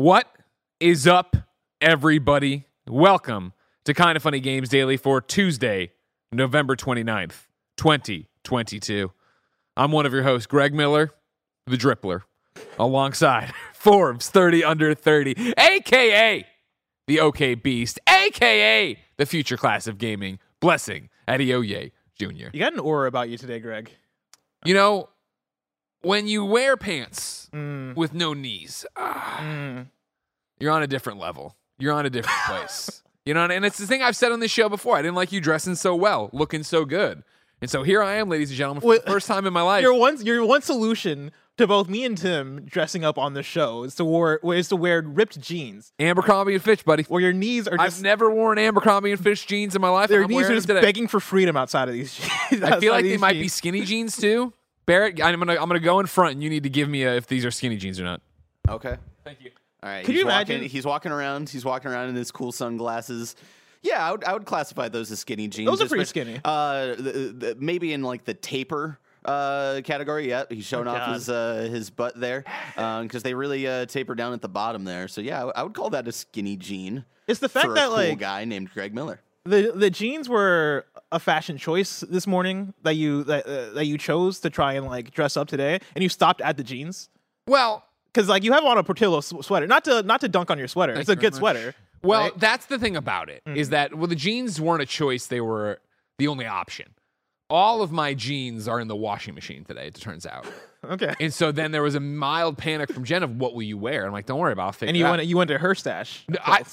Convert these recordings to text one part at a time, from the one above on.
What is up, everybody? Welcome to Kind of Funny Games Daily for Tuesday, November 29th, 2022. I'm one of your hosts, Greg Miller, the Drippler, alongside Forbes 30 Under 30, a.k.a. the OK Beast, a.k.a. the future class of gaming, Blessing Adeoye Jr. You got an aura about you today, Greg. You know, when you wear pants with no knees, you're on a different level. You're on a different place. You know, and it's the thing I've said on this show before. I didn't like you dressing so well, looking so good. And so here I am, ladies and gentlemen, for the first time in my life. Your one solution to both me and Tim dressing up on the show is to wear ripped jeans. Abercrombie and Fitch, buddy. Where your knees are just... I've never worn Abercrombie and Fitch jeans in my life. Their knees are just begging for freedom outside of these jeans. I feel like they might be skinny jeans too. Barrett, I'm gonna go in front, and you need to give me if these are skinny jeans or not. Okay. Thank you. All right. Could you imagine? He's walking around in his cool sunglasses. Yeah, I would classify those as skinny jeans. Those are pretty skinny. Maybe in like the taper category. Yeah, he's showing off his butt there because they really taper down at the bottom there. So yeah, I would call that a skinny jean. It's the fact for that a cool like guy named Greg Miller. The jeans were a fashion choice this morning that you chose to try and like dress up today, and you stopped at the jeans. Well, because like you have on a Portillo sweater, not to dunk on your sweater. It's a good sweater. Well, right? That's the thing about it, is that the jeans weren't a choice. They were the only option. All of my jeans are in the washing machine today, it turns out. Okay. And so then there was a mild panic from Jen of what will you wear? I'm like, don't worry about it. I'll figure it out. And you went to her stash.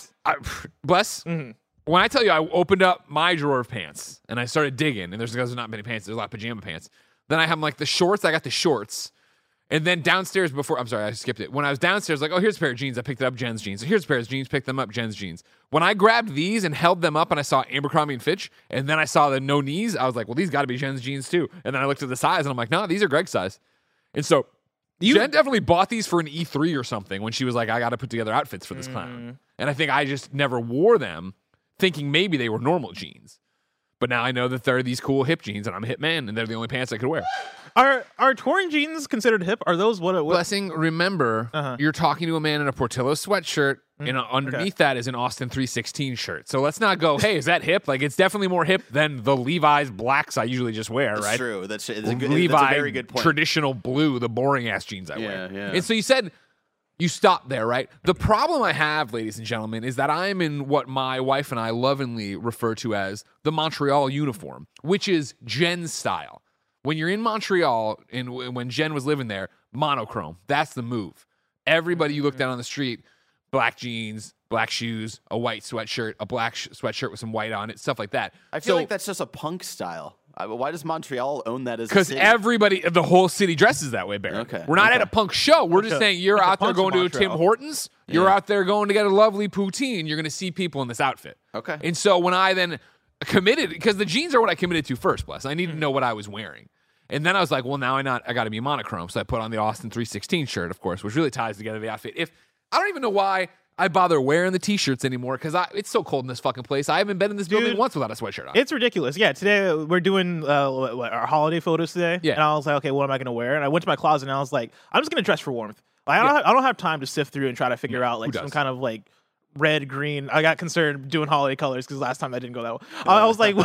Bless. Mm-hmm. When I tell you I opened up my drawer of pants and I started digging, and there's not many pants, there's a lot of pajama pants. Then I have like the shorts, I got the shorts. And then downstairs I'm sorry, I skipped it. When I was downstairs, like, oh, here's a pair of jeans. I picked it up, Jen's jeans. Here's a pair of jeans, picked them up, Jen's jeans. When I grabbed these and held them up and I saw Abercrombie and Fitch, and then I saw the no knees, I was like, well, these got to be Jen's jeans too. And then I looked at the size and I'm like, no, these are Greg's size. And so Jen definitely bought these for an E3 or something when she was like, I got to put together outfits for this clown. And I think I just never wore them thinking maybe they were normal jeans. But now I know that they're these cool hip jeans and I'm a hip man and they're the only pants I could wear. Are torn jeans considered hip? Are those what? Blessing, remember, you're talking to a man in a Portillo sweatshirt, and underneath that is an Austin 316 shirt. So let's not go, hey, is that hip? Like, it's definitely more hip than the Levi's blacks I usually just wear, right? That's true. That's a very good point. Traditional blue, the boring-ass jeans I wear. Yeah. And so you said you stopped there, right? The problem I have, ladies and gentlemen, is that I'm in what my wife and I lovingly refer to as the Montreal uniform, which is Jen's style. When you're in Montreal, and when Jen was living there, monochrome. That's the move. Everybody you look down on the street, black jeans, black shoes, a white sweatshirt, a black sweatshirt with some white on it, stuff like that. I feel like that's just a punk style. Why does Montreal own that as a city? Because everybody, the whole city dresses that way, Barrett. Okay. We're not at a punk show. We're just saying you're out there going to a Tim Hortons. You're out there going to get a lovely poutine. You're going to see people in this outfit. Okay. And so when I then committed, because the jeans are what I committed to first, Bless. I needed to know what I was wearing. And then I was like, well, now I got to be monochrome. So I put on the Austin 316 shirt, of course, which really ties together the outfit. I don't even know why I bother wearing the t-shirts anymore, because it's so cold in this fucking place. I haven't been in this building once without a sweatshirt on. It's ridiculous. Yeah, today we're doing our holiday photos today. Yeah. And I was like, okay, what am I going to wear? And I went to my closet and I was like, I'm just going to dress for warmth. I don't have time to sift through and try to figure out like some kind of like red, green. I got concerned doing holiday colors because last time I didn't go that way. I was like,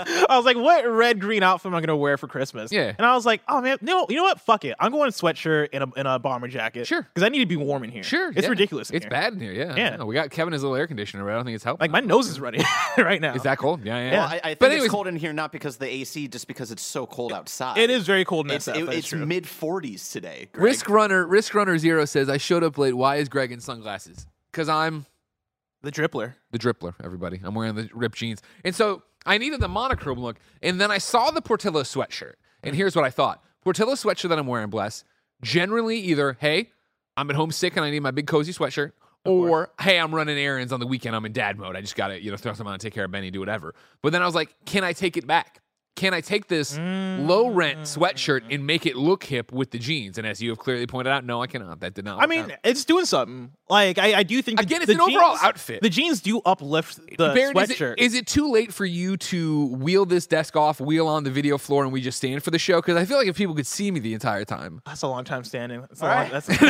what red, green outfit am I gonna wear for Christmas? Yeah. And I was like, oh man, no, you know what? Fuck it. I'm going in sweatshirt and a bomber jacket. Sure. Because I need to be warm in here. Sure. It's ridiculous. It's bad in here. Yeah. Yeah. No, we got Kevin his little air conditioner, but I don't think it's helping. Like my nose is running right now. Is that cold? Yeah. Well, I think it's cold in here not because of the AC, just because it's so cold outside. It is very cold in It's mid 40s today. Greg. Risk Runner 0 says, I showed up late. Why is Greg in sunglasses? Because I'm the Drippler. The Drippler, everybody. I'm wearing the ripped jeans. And so I needed the monochrome look. And then I saw the Portillo sweatshirt. And here's what I thought. Portillo sweatshirt that I'm wearing, Bless, generally either, hey, I'm at home sick and I need my big cozy sweatshirt, or, hey, I'm running errands on the weekend. I'm in dad mode. I just got to, throw something on and take care of Benny, do whatever. But then I was like, can I take it back? can I take this low rent sweatshirt and make it look hip with the jeans? And as you have clearly pointed out, no, I cannot. That did not work I mean, out. it's doing something. Like, I do think Again, it's the an overall outfit. The jeans do uplift the Baron, sweatshirt. Is it too late for you to wheel this desk off, wheel on the video floor, and we just stand for the show? Because I feel like if people could see me the entire time. That's a long time standing. That's Right. that's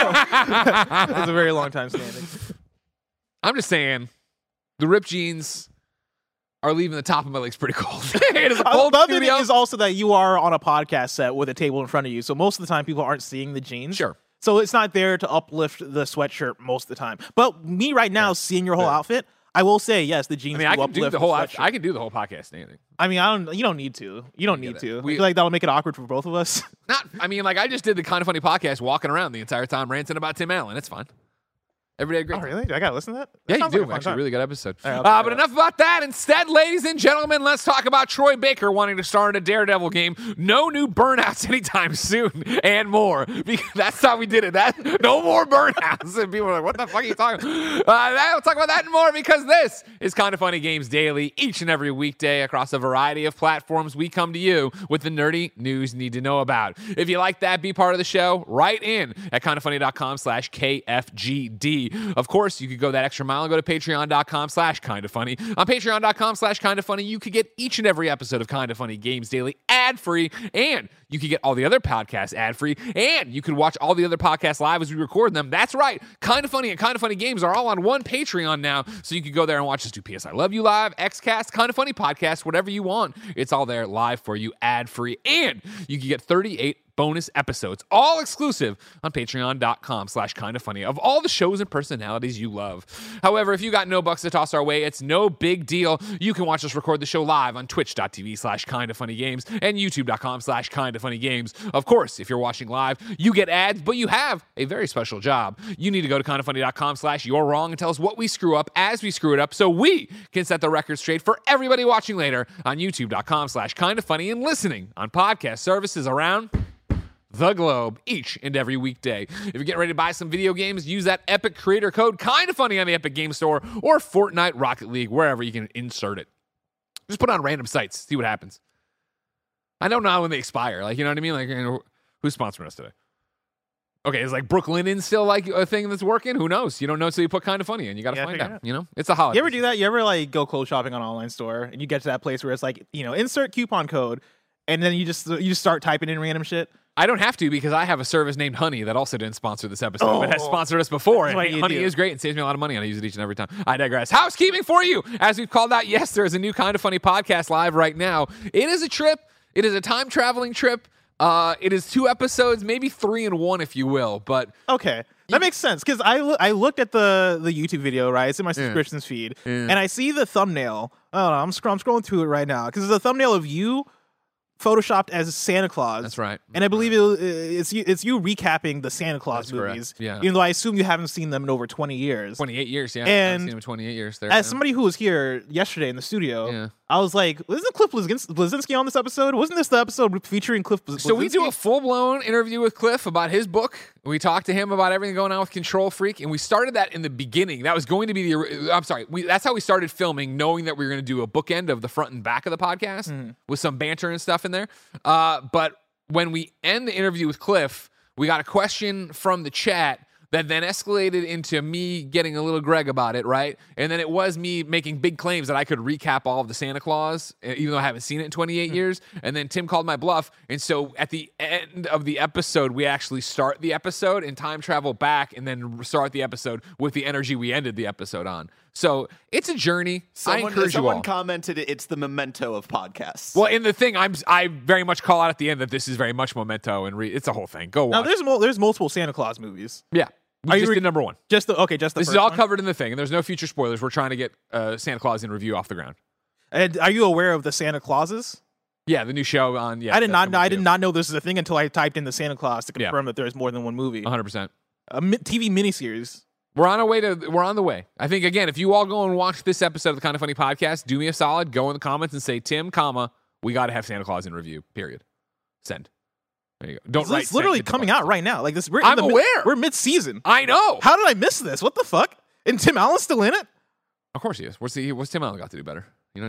a very long time standing. I'm just saying, the ripped jeans are leaving the top of my legs pretty cold. It is a cold The other studio. thing is also that you are on a podcast set with a table in front of you, so most of the time people aren't seeing the jeans. Sure. So it's not there to uplift the sweatshirt most of the time. But me right now, seeing your whole outfit, I will say yes, the jeans. I do can do uplift the whole. sweatshirt. I can do the whole podcast standing. I mean, you don't need to. You don't need it. to. I We- feel like that'll make it awkward for both of us. I mean, like I just did the Kind of Funny podcast, walking around the entire time ranting about Tim Allen. It's fine. Every day, great. Oh, time. really? I gotta listen to that. Yeah, you sounds do. like a fun Actually, time. really good episode. All right, I'll But enough about that. Instead, ladies and gentlemen, let's talk about Troy Baker wanting to star in a Daredevil game. No new burnouts anytime soon, and more. Because that's how we did it. No more burnouts. And people are like, "What the fuck are you talking about?" We'll talk about that and more because this is Kind of Funny Games Daily. Each and every weekday across a variety of platforms, we come to you with the nerdy news you need to know about. If you like that, be part of the show. Write in at kindoffunny.com/KFGD. Of course, you could go that extra mile and go to patreon.com/kindoffunny. On patreon.com/kindoffunny, you could get each and every episode of Kind of Funny Games Daily ad-free, and you could get all the other podcasts ad-free, and you could watch all the other podcasts live as we record them. That's right. Kind of Funny and Kind of Funny Games are all on one Patreon now, so you can go there and watch us do PS I Love You Live, XCast, Kind of Funny Podcast, whatever you want. It's all there live for you ad-free, and you can get 38 bonus episodes, all exclusive on patreon.com/kindoffunny of all the shows and personalities you love. However, if you got no bucks to toss our way, it's no big deal. You can watch us record the show live on twitch.tv/kindoffunnygames and youtube.com/kindoffunnygames. Of course, if you're watching live, you get ads, but you have a very special job. You need to go to kindoffunny.com/you're-wrong and tell us what we screw up as we screw it up so we can set the record straight for everybody watching later on youtube.com/kindoffunny and listening on podcast services around the globe each and every weekday. If you're getting ready to buy some video games, use that Epic creator code Kind of Funny on the Epic Game Store or Fortnite, Rocket League, wherever you can insert it. Just put it on random sites, see what happens. I don't know when they expire. Like, you know what I mean? Like, who's sponsoring us today? Okay, is like Brooklinen still like a thing that's working? Who knows? You don't know until you put Kind of Funny in. You got to find out. You know, it's a holiday. You ever do that? You ever like go clothes shopping on an online store and you get to that place where it's like, insert coupon code, and then you just start typing in random shit? I don't have to because I have a service named Honey that also didn't sponsor this episode, but has sponsored us before. And Honey is great and saves me a lot of money, and I use it each and every time. I digress. Housekeeping for you. As we've called out, yes, there is a new Kind of Funny podcast live right now. It is a trip. It is a time-traveling trip. It is 2 episodes, maybe 3 in 1, if you will. But okay, that makes sense because I looked at the YouTube video, right? It's in my subscriptions feed, and I see the thumbnail. I don't know. I'm scrolling through it right now because it's a thumbnail of you photoshopped as Santa Claus. That's right. And I believe it's you recapping the Santa Claus movies. Correct. Yeah. Even though I assume you haven't seen them in over 20 years. 28 years, yeah. And I've seen them in 28 years. There, as somebody who was here yesterday in the studio, Yeah. I was like, isn't Cliff Bleszinski on this episode? Wasn't this the episode featuring Cliff Bleszinski? So we do a full-blown interview with Cliff about his book. We talked to him about everything going on with Control Freak, and we started that in the beginning. That was going to be that's how we started filming, knowing that we were going to do a bookend of the front and back of the podcast with some banter and stuff in there. But when we end the interview with Cliff, we got a question from the chat that then escalated into me getting a little Greg about it, right? And then it was me making big claims that I could recap all of the Santa Claus, even though I haven't seen it in 28 years. And then Tim called my bluff. And so at the end of the episode, we actually start the episode and time travel back and then start the episode with the energy we ended the episode on. So it's a journey. I encourage you all. Someone commented it's the memento of podcasts. Well, in the thing, I very much call out at the end that this is very much memento, and it's a whole thing. Go watch. Now there's multiple Santa Claus movies. Yeah. We just did number 1. Just the This first is all one? covered in the thing, and there's no future spoilers. We're trying to get Santa Claus in review off the ground. And are you aware of the Santa Clauses? Yeah, the new show on. Yeah, I did not know this is a thing until I typed in the Santa Claus to confirm that there's more than one movie. 100%. A TV miniseries. We're on the way. I think again, if you all go and watch this episode of the Kind of Funny podcast, do me a solid, go in the comments and say, Tim, we got to have Santa Claus in review. Period. Send. There you go. Don't write. It's literally coming out right now. Like this. I'm aware. We're mid-season. I know. How did I miss this? What the fuck? And Tim Allen's still in it? Of course he is. What's Tim Allen got to do better? You know what I mean?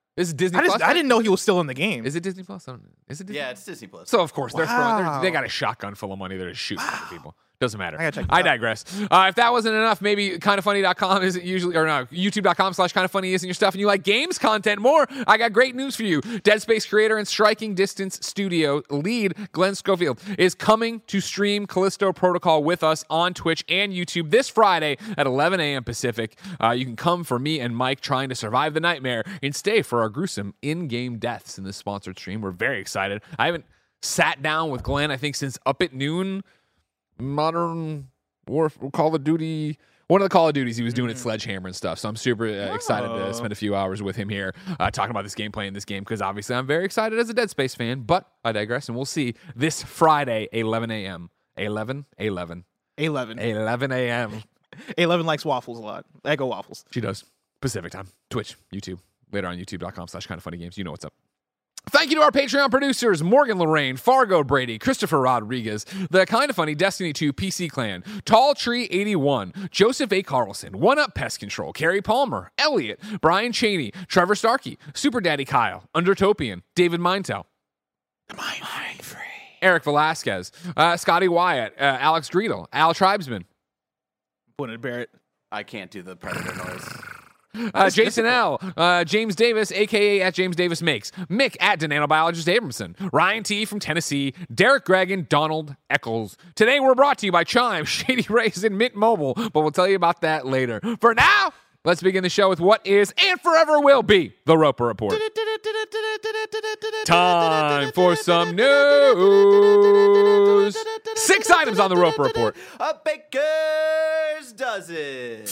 This is Disney Plus. I didn't know he was still in the game. Is it Disney Plus? Is it Disney? Yeah, it's Disney Plus. So of course Wow. they got a shotgun full of money. They're just shooting at people. Doesn't matter. I gotta check this I out. digress. If that wasn't enough, maybe kindoffunny.com isn't usually, or no, youtube.com/kindoffunny isn't your stuff, and you like games content more. I got great news for you. Dead Space creator and Striking Distance studio lead Glenn Schofield is coming to stream Callisto Protocol with us on Twitch and YouTube this Friday at 11 a.m. Pacific. You can come for me and Mike trying to survive the nightmare and stay for our gruesome in-game deaths in this sponsored stream. We're very excited. I haven't sat down with Glenn, I think, since Up at Noon. Modern Warfare, Call of Duty, one of the Call of Duties he was doing at Sledgehammer and stuff. So I'm super excited to spend a few hours with him here talking about this gameplay in this game, because obviously I'm very excited as a Dead Space fan, but I digress, and we'll see this Friday, 11 a.m. 11 a.m. 11 likes waffles a lot. Eggo waffles. She does. Pacific time. Twitch, YouTube. Later on youtube.com/kindoffunnygames. You know what's up. Thank you to our Patreon producers, Morgan Lorraine, Fargo Brady, Christopher Rodriguez, the Kind of Funny Destiny 2 PC Clan, Tall Tree 81, Joseph A. Carlson, One Up Pest Control, Carrie Palmer, Elliot, Brian Cheney, Trevor Starkey, Super Daddy Kyle, Undertopian, David Mintel, Eric Velasquez, Scotty Wyatt, Alex Greedle, Al Tribesman, Bennett Barrett. I can't do the Predator noise. Jason L, James Davis, aka at James Davis Makes, Mick at Nanobiologist Abramson, Ryan T from Tennessee, Derek Gregg, and Donald Eccles. Today we're brought to you by Chime, Shady Rays, and Mint Mobile, but we'll tell you about that later. For now, let's begin the show with what is and forever will be the Roper Report. Time for some news. 6 items on the Roper Report. A baker's dozen.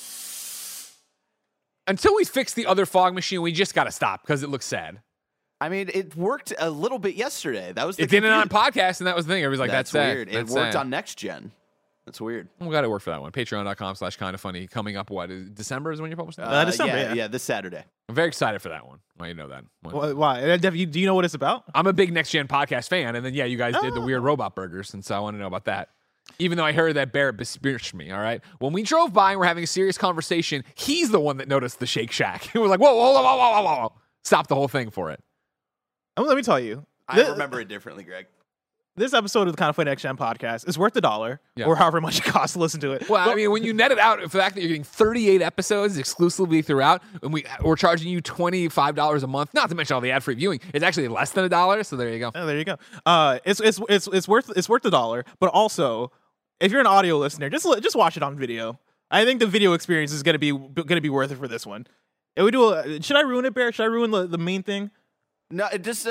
Until we fix the other fog machine, we just got to stop because it looks sad. I mean, it worked a little bit yesterday. That was the It didn't on podcast, and that was the thing. Everybody's like, that's sad. weird. That's It worked sad. on next gen. That's weird. We got to work for that one. Patreon.com/kindoffunny. Coming up, what? December is when you're publishing? December, yeah. This Saturday. I'm very excited for that one. Well, you know that. Why? Do you know what it's about? I'm a big Next Gen podcast fan, and then, you guys did the weird robot burgers, and so I want to know about that. Even though I heard that Barrett besmirched me, all right? When we drove by and we're having a serious conversation, he's the one that noticed the Shake Shack. He was like, whoa, whoa. Stop the whole thing for it. Let me tell you. I remember it differently, Greg. This episode of the Kind of Funny Next Gen podcast is worth $1 or however much it costs to listen to it. Well, I mean, when you net it out, the fact that you're getting 38 episodes exclusively throughout, and we're charging you $25 a month, not to mention all the ad-free viewing, it's actually less than $1. So there you go. Oh, there you go. It's worth $1, but also if you're an audio listener, just watch it on video. I think the video experience is gonna be worth it for this one. And should I ruin it, Bear? Should I ruin the main thing? No,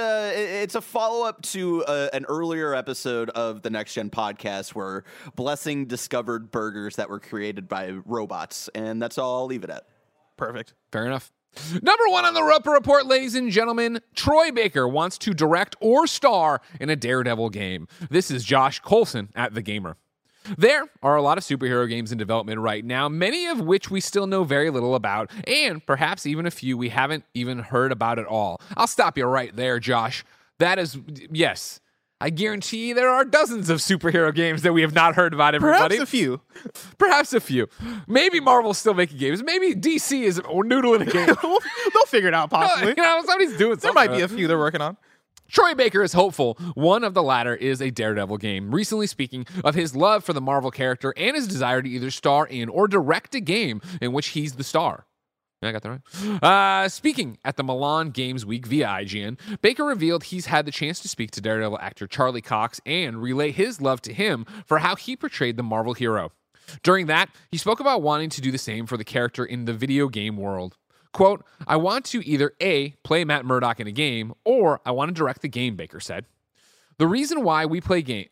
it's a follow-up to an earlier episode of the Next Gen podcast where Blessing discovered burgers that were created by robots, and that's all I'll leave it at. Perfect. Fair enough. Number 1 on the Roper Report, ladies and gentlemen, Troy Baker wants to direct or star in a Daredevil game. This is Josh Coulson at The Gamer. There are a lot of superhero games in development right now, many of which we still know very little about, and perhaps even a few we haven't even heard about at all. I'll stop you right there, Josh. That is, yes, I guarantee there are dozens of superhero games that we have not heard about, everybody. Perhaps a few. Maybe Marvel's still making games. Maybe DC is noodling a game. They'll figure it out, possibly. Somebody's doing something. There might be a few they're working on. Troy Baker is hopeful one of the latter is a Daredevil game, recently speaking of his love for the Marvel character and his desire to either star in or direct a game in which he's the star. Yeah, I got that right. Speaking at the Milan Games Week via IGN, Baker revealed he's had the chance to speak to Daredevil actor Charlie Cox and relay his love to him for how he portrayed the Marvel hero. During that, he spoke about wanting to do the same for the character in the video game world. Quote, I want to either A, play Matt Murdock in a game, or I want to direct the game, Baker said. The reason why we play games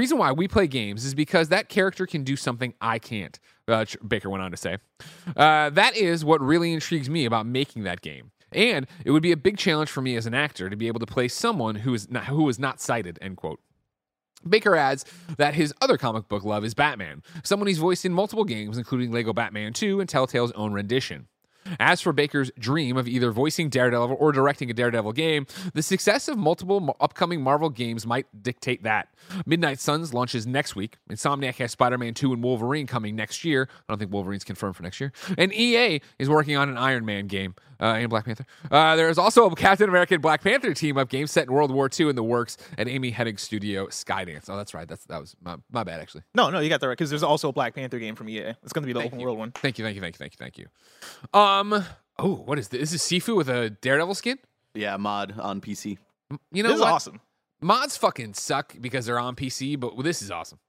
is because that character can do something I can't, Baker went on to say. That is what really intrigues me about making that game. And it would be a big challenge for me as an actor to be able to play someone who is not sighted, end quote. Baker adds that his other comic book love is Batman, someone he's voiced in multiple games, including Lego Batman 2 and Telltale's own rendition. As for Baker's dream of either voicing Daredevil or directing a Daredevil game, the success of multiple upcoming Marvel games might dictate that. Midnight Suns launches next week. Insomniac has Spider-Man 2 and Wolverine coming next year. I don't think Wolverine's confirmed for next year. And EA is working on an Iron Man game and Black Panther. There is also a Captain America and Black Panther team-up game set in World War II in the works at Amy Hennig's studio, Skydance. Oh, that's right. That was my bad, actually. No, you got that right, because there's also a Black Panther game from EA. It's going to be the open world one. Thank you. What is this? This is Sifu with a Daredevil skin? Yeah, mod on PC. You know This is what? awesome. Mods fucking suck because they're on PC, but this is awesome.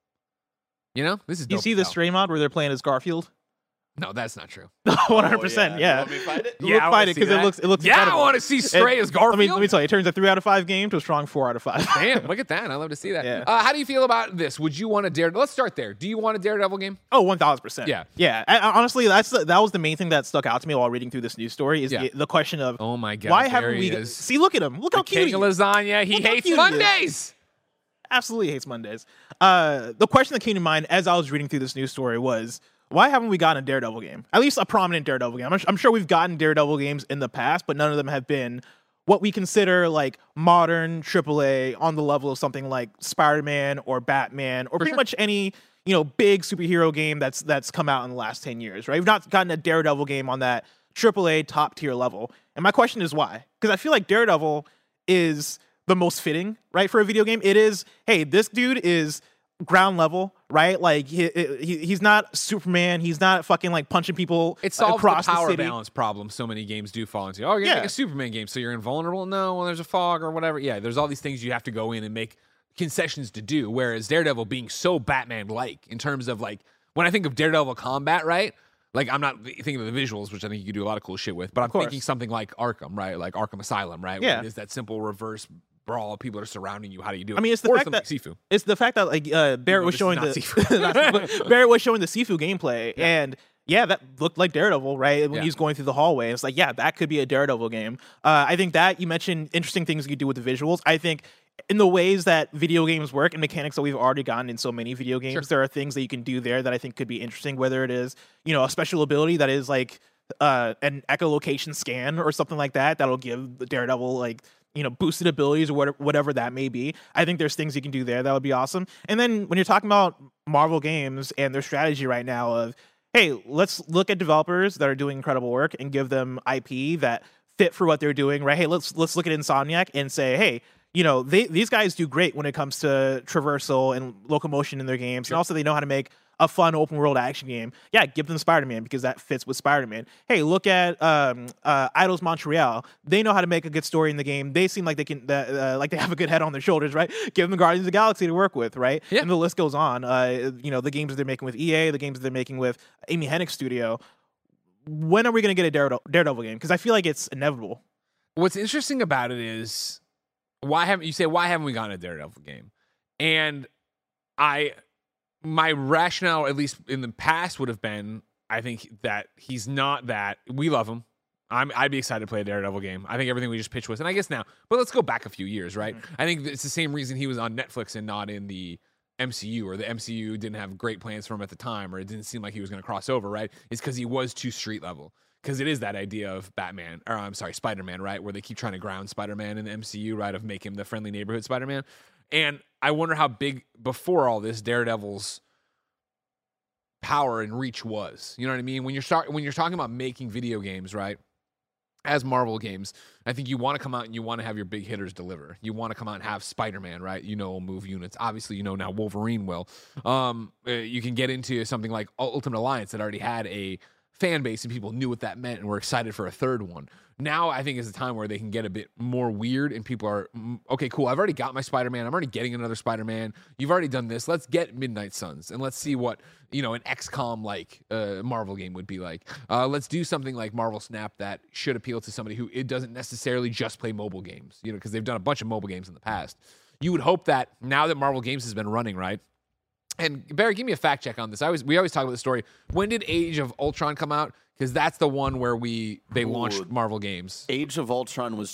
You know? This is dope. You see the Stray mod where they're playing as Garfield? No, that's not true. 100%, yeah. You want me to fight it? Yeah, I Look, wanna fight it see because that. it looks Yeah, incredible. I want to see Stray as Garfield. Let me tell you, it turns a 3 out of 5 game to a strong 4 out of 5. Damn, look at that. I love to see that. Yeah. How do you feel about this? Would you want a Daredevil? Let's start there. Do you want a Daredevil game? Oh, 1,000%. Yeah. Yeah. Honestly, that was the main thing that stuck out to me while reading through this news story is the question of, Oh my God. why there haven't he we... is. See, look at him. Look how cute King he of is. lasagna. He Look how hates cute he is. Mondays. Absolutely hates Mondays. The question that came to mind as I was reading through this news story was, why haven't we gotten a Daredevil game? At least a prominent Daredevil game. I'm sure we've gotten Daredevil games in the past, but none of them have been what we consider like modern AAA on the level of something like Spider-Man or Batman or pretty much any, big superhero game that's come out in the last 10 years, right? We've not gotten a Daredevil game on that AAA top tier level. And my question is why? Because I feel like Daredevil is the most fitting, right, for a video game. It is, hey, this dude is ground level, right? Like he's not Superman. He's not fucking like punching people It solves across the power the city. balance problem so many games do fall into. Oh, you're making a Superman game, so you're invulnerable? No, when there's a fog or whatever. Yeah, there's all these things you have to go in and make concessions to do, whereas Daredevil being so Batman-like in terms of like, when I think of Daredevil combat, right? Like, I'm not thinking of the visuals, which I think you can do a lot of cool shit with, but I'm thinking something like Arkham, right? Like Arkham Asylum, right? Yeah. Where it is that simple reverse brawl. People are surrounding you. How do you do it? I mean, it's the or fact that Sifu. It's the fact that like Barrett was this is showing not the Barrett was showing the Sifu gameplay, and that looked like Daredevil, right? When he's going through the hallway, it's like, that could be a Daredevil game. I think that you mentioned interesting things you could do with the visuals. I think in the ways that video games work and mechanics that we've already gotten in so many video games, there are things that you can do there that I think could be interesting. Whether it is a special ability that is like an echolocation scan or something like that that'll give the Daredevil like boosted abilities or whatever that may be. I think there's things you can do there that would be awesome. And then when you're talking about Marvel games and their strategy right now of, hey, let's look at developers that are doing incredible work and give them IP that fit for what they're doing, right? Hey, let's look at Insomniac and say, hey, these guys do great when it comes to traversal and locomotion in their games. And also they know how to make a fun open world action game. Yeah, give them Spider-Man because that fits with Spider-Man. Hey, look at Idols Montreal. They know how to make a good story in the game. They seem like they can, like they have a good head on their shoulders, right? Give them the Guardians of the Galaxy to work with, right? Yeah. And the list goes on. The games that they're making with EA, the games that they're making with Amy Hennig's studio. When are we going to get a Daredevil game? Because I feel like it's inevitable. What's interesting about it is why haven't we gotten a Daredevil game? And my rationale, at least in the past, would have been, I think that he's not that. We love him. I'd be excited to play a Daredevil game. I think everything we just pitched was, and I guess now, but let's go back a few years, right? Mm-hmm. I think it's the same reason he was on Netflix and not in the MCU, or the MCU didn't have great plans for him at the time, or it didn't seem like he was going to cross over, right? It's because he was too street level. Because it is that idea of Spider-Man, right? Where they keep trying to ground Spider-Man in the MCU, right? Of make him the friendly neighborhood Spider-Man. And I wonder how big, before all this, Daredevil's power and reach was. You know what I mean? When you're talking about making video games, right? As Marvel games, I think you want to come out and you want to have your big hitters deliver. You want to come out and have Spider-Man, right? Move units. Obviously, now Wolverine will. You can get into something like Ultimate Alliance that already had a fan base and people knew what that meant and were excited for a third one. Now I think is a time where they can get a bit more weird and people are, okay, cool, I've already got my Spider-Man, I'm already getting another Spider-Man, you've already done this, let's get Midnight Suns and let's see what an XCOM like Marvel game would be like. Let's do something like Marvel Snap that should appeal to somebody who it doesn't necessarily just play mobile games, because they've done a bunch of mobile games in the past. You would hope that now that Marvel Games has been running, right? And Barry, give me a fact check on this. We always talk about the story. When did Age of Ultron come out? Because that's the one where they launched Marvel Games. Age of Ultron was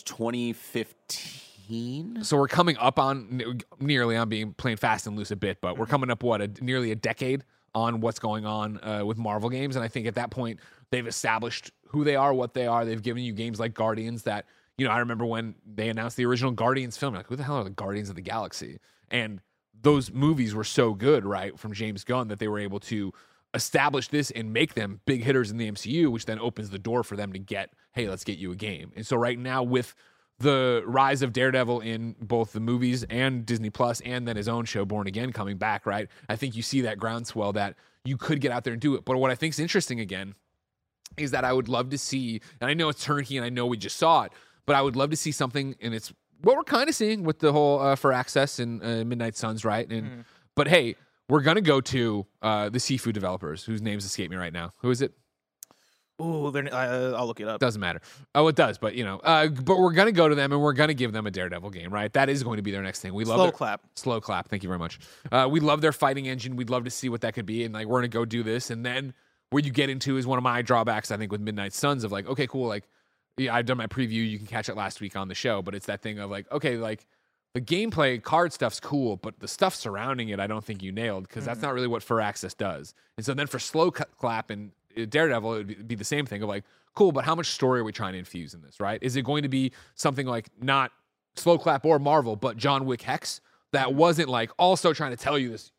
2015. So we're coming up on nearly. I'm being playing fast and loose a bit, but we're coming up nearly a decade on what's going on with Marvel Games. And I think at that point they've established who they are, what they are. They've given you games like Guardians that, I remember when they announced the original Guardians film, like, who the hell are the Guardians of the Galaxy? And those movies were so good, right, from James Gunn, that they were able to establish this and make them big hitters in the MCU, which then opens the door for them to get, hey, let's get you a game. And so right now, with the rise of Daredevil in both the movies and Disney Plus, and then his own show Born Again coming back, right, I think you see that groundswell that you could get out there and do it. But what I think is interesting again is that I would love to see, and I know it's turnkey and I know we just saw it, but I would love to see something, and it's what we're kind of seeing with the whole For Access and Midnight Suns, right? And But hey, we're going to go to the Sifu developers, whose names escape me right now. Who is it? Ooh, I'll look it up. Doesn't matter. Oh, it does, but but we're going to go to them and we're going to give them a Daredevil game, right? That is going to be their next thing. We love Slow Clap. Thank you very much. We love their fighting engine. We'd love to see what that could be, and like we're going to go do this. And then where you get into is one of my drawbacks, I think, with Midnight Suns of like, okay, cool, like yeah, I've done my preview. You can catch it last week on the show, but it's that thing of like, okay, like the gameplay card stuff's cool, but the stuff surrounding it, I don't think you nailed, because that's not really what For Access does. And so then for Slow Clap and Daredevil, it would be the same thing of like, cool, but how much story are we trying to infuse in this, right? Is it going to be something like not Slow Clap or Marvel, but John Wick Hex that wasn't like also trying to tell you this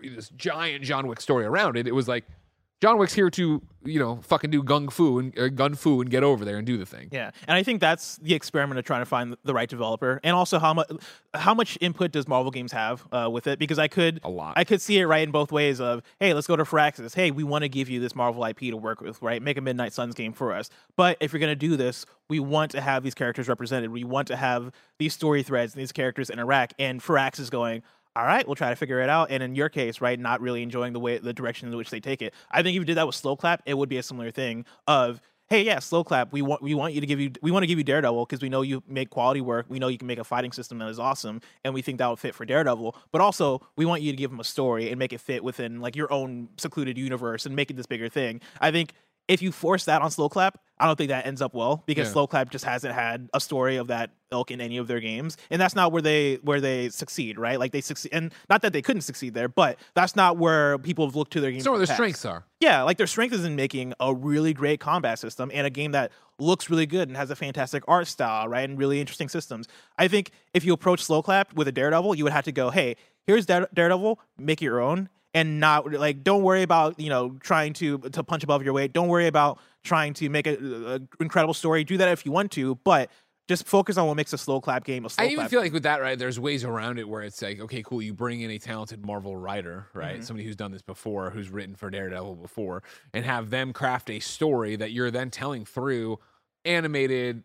giant John Wick story around it? It was like, John Wick's here to, fucking do gun fu and get over there and do the thing. Yeah, and I think that's the experiment of trying to find the right developer, and also how much input does Marvel games have with it? Because I could see it right in both ways of, hey, let's go to Firaxis. Hey, we want to give you this Marvel IP to work with, right? Make a Midnight Suns game for us. But if you're going to do this, we want to have these characters represented. We want to have these story threads and these characters interact. And Firaxis going, all right, we'll try to figure it out. And in your case, right, not really enjoying the direction in which they take it. I think if you did that with Slow Clap, it would be a similar thing of, hey, yeah, Slow Clap, we want to give you Daredevil because we know you make quality work. We know you can make a fighting system that is awesome, and we think that would fit for Daredevil. But also, we want you to give him a story and make it fit within like your own secluded universe and make it this bigger thing. I think if you force that on Slow Clap, I don't think that ends up well, because Slow Clap just hasn't had a story of that ilk in any of their games, and that's not where they succeed, right? Like they succeed, and not that they couldn't succeed there, but that's not where people have looked to their games. It's not where their strengths are. Yeah, like their strength is in making a really great combat system and a game that looks really good and has a fantastic art style, right, and really interesting systems. I think if you approach Slow Clap with a Daredevil, you would have to go, hey, here's Daredevil, make it your own. And not like, don't worry about trying to punch above your weight. Don't worry about trying to make a incredible story. Do that if you want to, but just focus on what makes a Slow Clap game a slow clap. I even feel like with that, right, there's ways around it where it's like, okay, cool, you bring in a talented Marvel writer, right, somebody who's done this before, who's written for Daredevil before, and have them craft a story that you're then telling through animated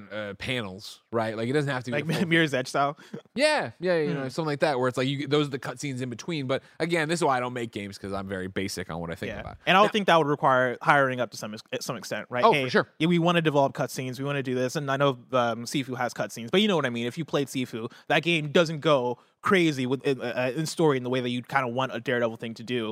panels, right? Like it doesn't have to be like Mirror's Edge style. Yeah, something like that, where it's like those are the cutscenes in between. But again, this is why I don't make games, because I'm very basic on what I think about. And I would think that would require hiring up to some extent, right? Oh, for sure. Yeah, we want to develop cutscenes. We want to do this, and I know Sifu has cutscenes, but you know what I mean. If you played Sifu, that game doesn't go crazy with in story in the way that you'd kind of want a Daredevil thing to do.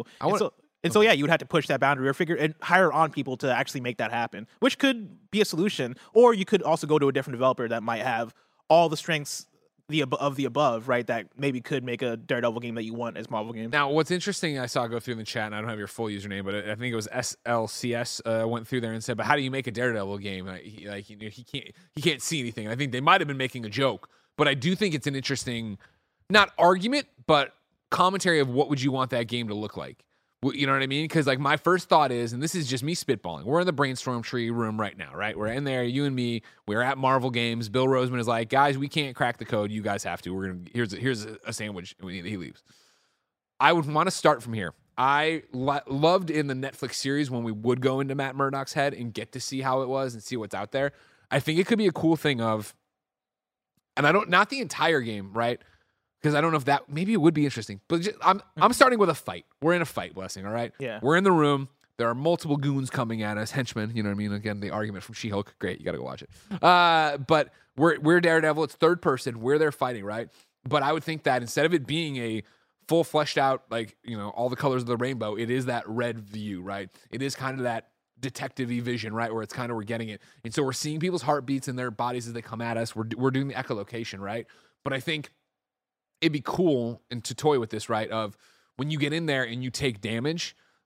So yeah, you would have to push that boundary or hire on people to actually make that happen, which could be a solution. Or you could also go to a different developer that might have all the strengths of the above, right? That maybe could make a Daredevil game that you want as Marvel games. Now, what's interesting, I saw go through in the chat, and I don't have your full username, but I think it was SLCS went through there and said, "But how do you make a Daredevil game? He can't see anything." I think they might have been making a joke, but I do think it's an interesting, not argument, but commentary of what would you want that game to look like. You know what I mean? Because like my first thought is, and this is just me spitballing, we're in the brainstorm tree room right now, right? We're in there, you and me. We're at Marvel Games. Bill Roseman is like, guys, we can't crack the code. You guys have to. Here's a sandwich. He leaves. I would want to start from here. I loved in the Netflix series when we would go into Matt Murdock's head and get to see how it was and see what's out there. I think it could be a cool thing of, and not the entire game, right? Because I don't know if that, maybe it would be interesting. But I'm starting with a fight. We're in a fight, Blessing, all right? Yeah. We're in the room. There are multiple goons coming at us, henchmen, you know what I mean? Again, the argument from She-Hulk, great, you got to go watch it. But we're Daredevil. It's third person. We're there fighting, right? But I would think that instead of it being a full fleshed out, like, all the colors of the rainbow, it is that red view, right? It is kind of that detective-y vision, right? Where it's kind of, we're getting it. And so we're seeing people's heartbeats in their bodies as they come at us. We're doing the echolocation, right? But I think it'd be cool and to toy with this, right? Of when you get in there and you take damage,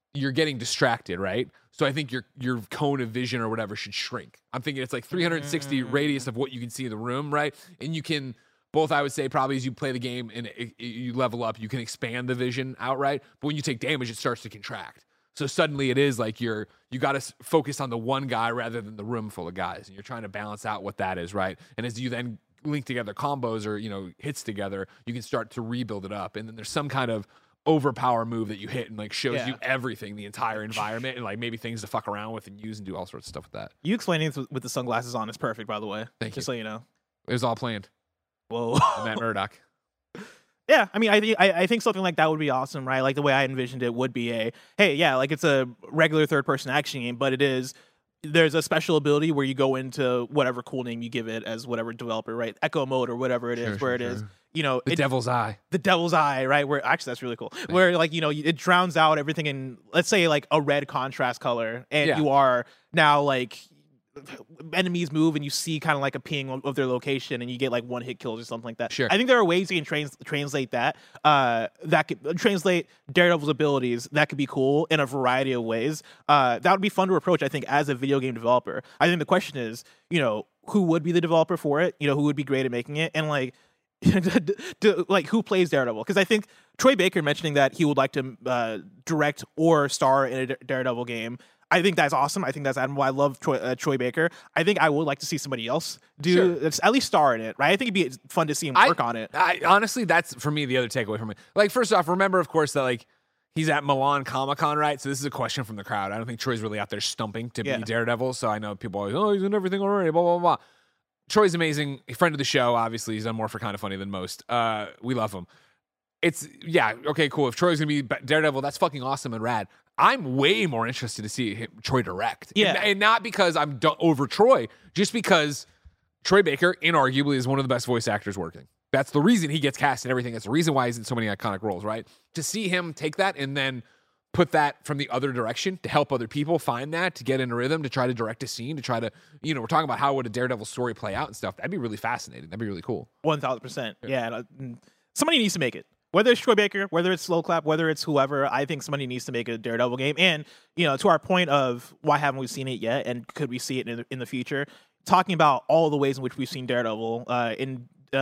you're getting distracted, right? So I think your cone of vision or whatever should shrink. I'm thinking it's like 360 radius of what you can see in the room, right? And you can both, I would say, probably as you play the game and you level up, you can expand the vision outright. But when you take damage, it starts to contract. So suddenly it is like you got to focus on the one guy rather than the room full of guys. And you're trying to balance out what that is, right? And as you then link together combos or, hits together, you can start to rebuild it up. And then there's some kind of overpower move that you hit and like shows you everything, the entire environment, and like maybe things to fuck around with and use and do all sorts of stuff with that. You explaining it with the sunglasses on is perfect, by the way. Thank you. Just so you know. It was all planned. Whoa. Matt Murdock. Yeah, I mean, I think something like that would be awesome, right? Like the way I envisioned it would be like it's a regular third-person action game, but there's a special ability where you go into whatever cool name you give it as whatever developer, right? Echo mode or whatever it is, where it is, the devil's eye. The devil's eye, right? Where actually that's really cool. Where like, it drowns out everything in, let's say, like a red contrast color, and you are now like enemies move and you see kind of like a ping of their location and you get like one hit kills or something like that. Sure. I think there are ways you can translate that that could translate Daredevil's abilities that could be cool in a variety of ways. That would be fun to approach, I think, as a video game developer. I think the question is, who would be the developer for it? Who would be great at making it? And like like who plays Daredevil? Because I think Troy Baker mentioning that he would like to direct or star in a Daredevil game, I think that's awesome. I think that's admirable. I love Troy Baker. I think I would like to see somebody else at least star in it, right? I think it'd be fun to see him work on it. Honestly, that's for me the other takeaway from it. Like, first off, remember, of course, that like he's at Milan Comic-Con, right? So this is a question from the crowd. I don't think Troy's really out there stumping to be Daredevil. So I know people always, he's in everything already, blah, blah, blah. Troy's amazing. A friend of the show, obviously. He's done more for Kind of Funny than most. We love him. Okay, cool. If Troy's going to be Daredevil, that's fucking awesome and rad. I'm way more interested to see Troy direct. Yeah. And not because I'm over Troy, just because Troy Baker, inarguably, is one of the best voice actors working. That's the reason he gets cast and everything. That's the reason why he's in so many iconic roles, right? To see him take that and then put that from the other direction to help other people find that, to get in a rhythm, to try to direct a scene, to try to, we're talking about how would a Daredevil story play out and stuff. That'd be really fascinating. That'd be really cool. 1000%. Yeah. Somebody needs to make it. Whether it's Troy Baker, whether it's Slow Clap, whether it's whoever, I think somebody needs to make a Daredevil game. And, to our point of why haven't we seen it yet and could we see it in the future, talking about all the ways in which we've seen Daredevil in the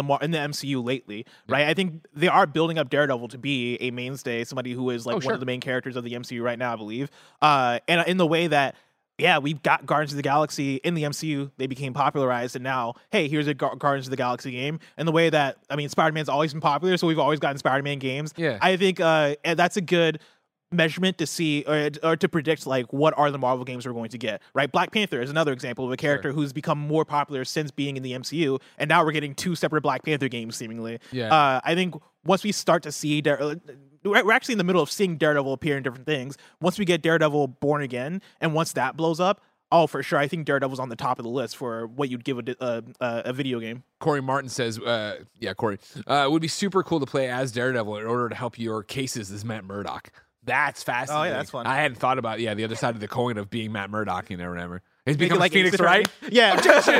MCU lately, right? I think they are building up Daredevil to be a mainstay, somebody who is like one of the main characters of the MCU right now, I believe. And in the way that, we've got Guardians of the Galaxy in the MCU. They became popularized, and now, hey, here's a Guardians of the Galaxy game. And the way that, Spider-Man's always been popular, so we've always gotten Spider-Man games. Yeah. I think that's a good measurement to see or to predict like what are the Marvel games we're going to get, right? Black Panther is another example of a character who's become more popular since being in the MCU, and now we're getting 2 separate Black Panther games seemingly. I think once we start to see we're actually in the middle of seeing Daredevil appear in different things. Once we get Daredevil Born Again, and once that blows up, for sure, I think Daredevil's on the top of the list for what you'd give a video game. Corey Martin says, Corey, would be super cool to play as Daredevil in order to help your cases as Matt Murdock. That's fascinating. Oh, yeah, that's fun. I hadn't thought about, the other side of the coin of being Matt Murdock, or whatever. He's become like Phoenix, right? Yeah.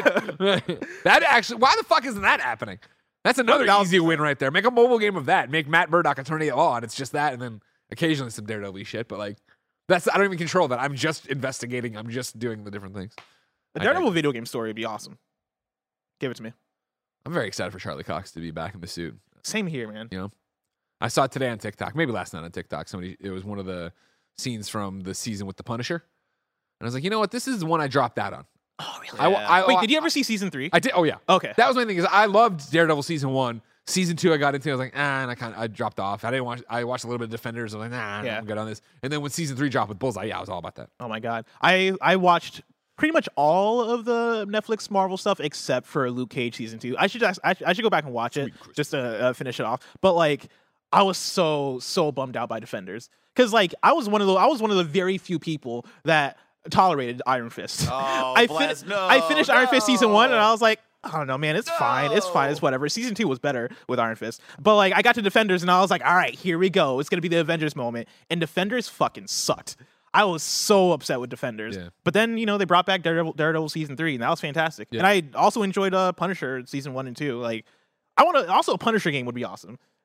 That actually, why the fuck isn't that happening? That's another easy win right there. Make a mobile game of that. Make Matt Murdock attorney at law, and it's just that, and then occasionally some Daredevil shit, but like, I don't even control that. I'm just investigating. I'm just doing the different things. The Daredevil video game story would be awesome. Give it to me. I'm very excited for Charlie Cox to be back in the suit. Same here, man. I saw it today on TikTok, maybe last night on TikTok. It was one of the scenes from the season with the Punisher. And I was like, you know what? This is the one I dropped out on. Oh, really? Wait, did you ever see season 3? I did. Oh, yeah. Okay. That was my thing, is I loved Daredevil season 1. Season 2 I got into, I was like, and I dropped off. I watched a little bit of Defenders. I was like, I'm good on this. And then when season 3 dropped with Bullseye, I was all about that. Oh my God. I watched pretty much all of the Netflix Marvel stuff except for Luke Cage season 2. I should go back and watch it just to finish it off. But like, I was so bummed out by Defenders, because like I was one of the very few people that tolerated Iron Fist. Oh, I finished Iron Fist season 1 and I was like, I don't know, man. It's fine. It's whatever. Season 2 was better with Iron Fist. But like, I got to Defenders and I was like, all right, here we go. It's gonna be the Avengers moment. And Defenders fucking sucked. I was so upset with Defenders. Yeah. But then, they brought back Daredevil season 3, and that was fantastic. Yeah. And I also enjoyed Punisher season 1 and 2. Like, also a Punisher game would be awesome.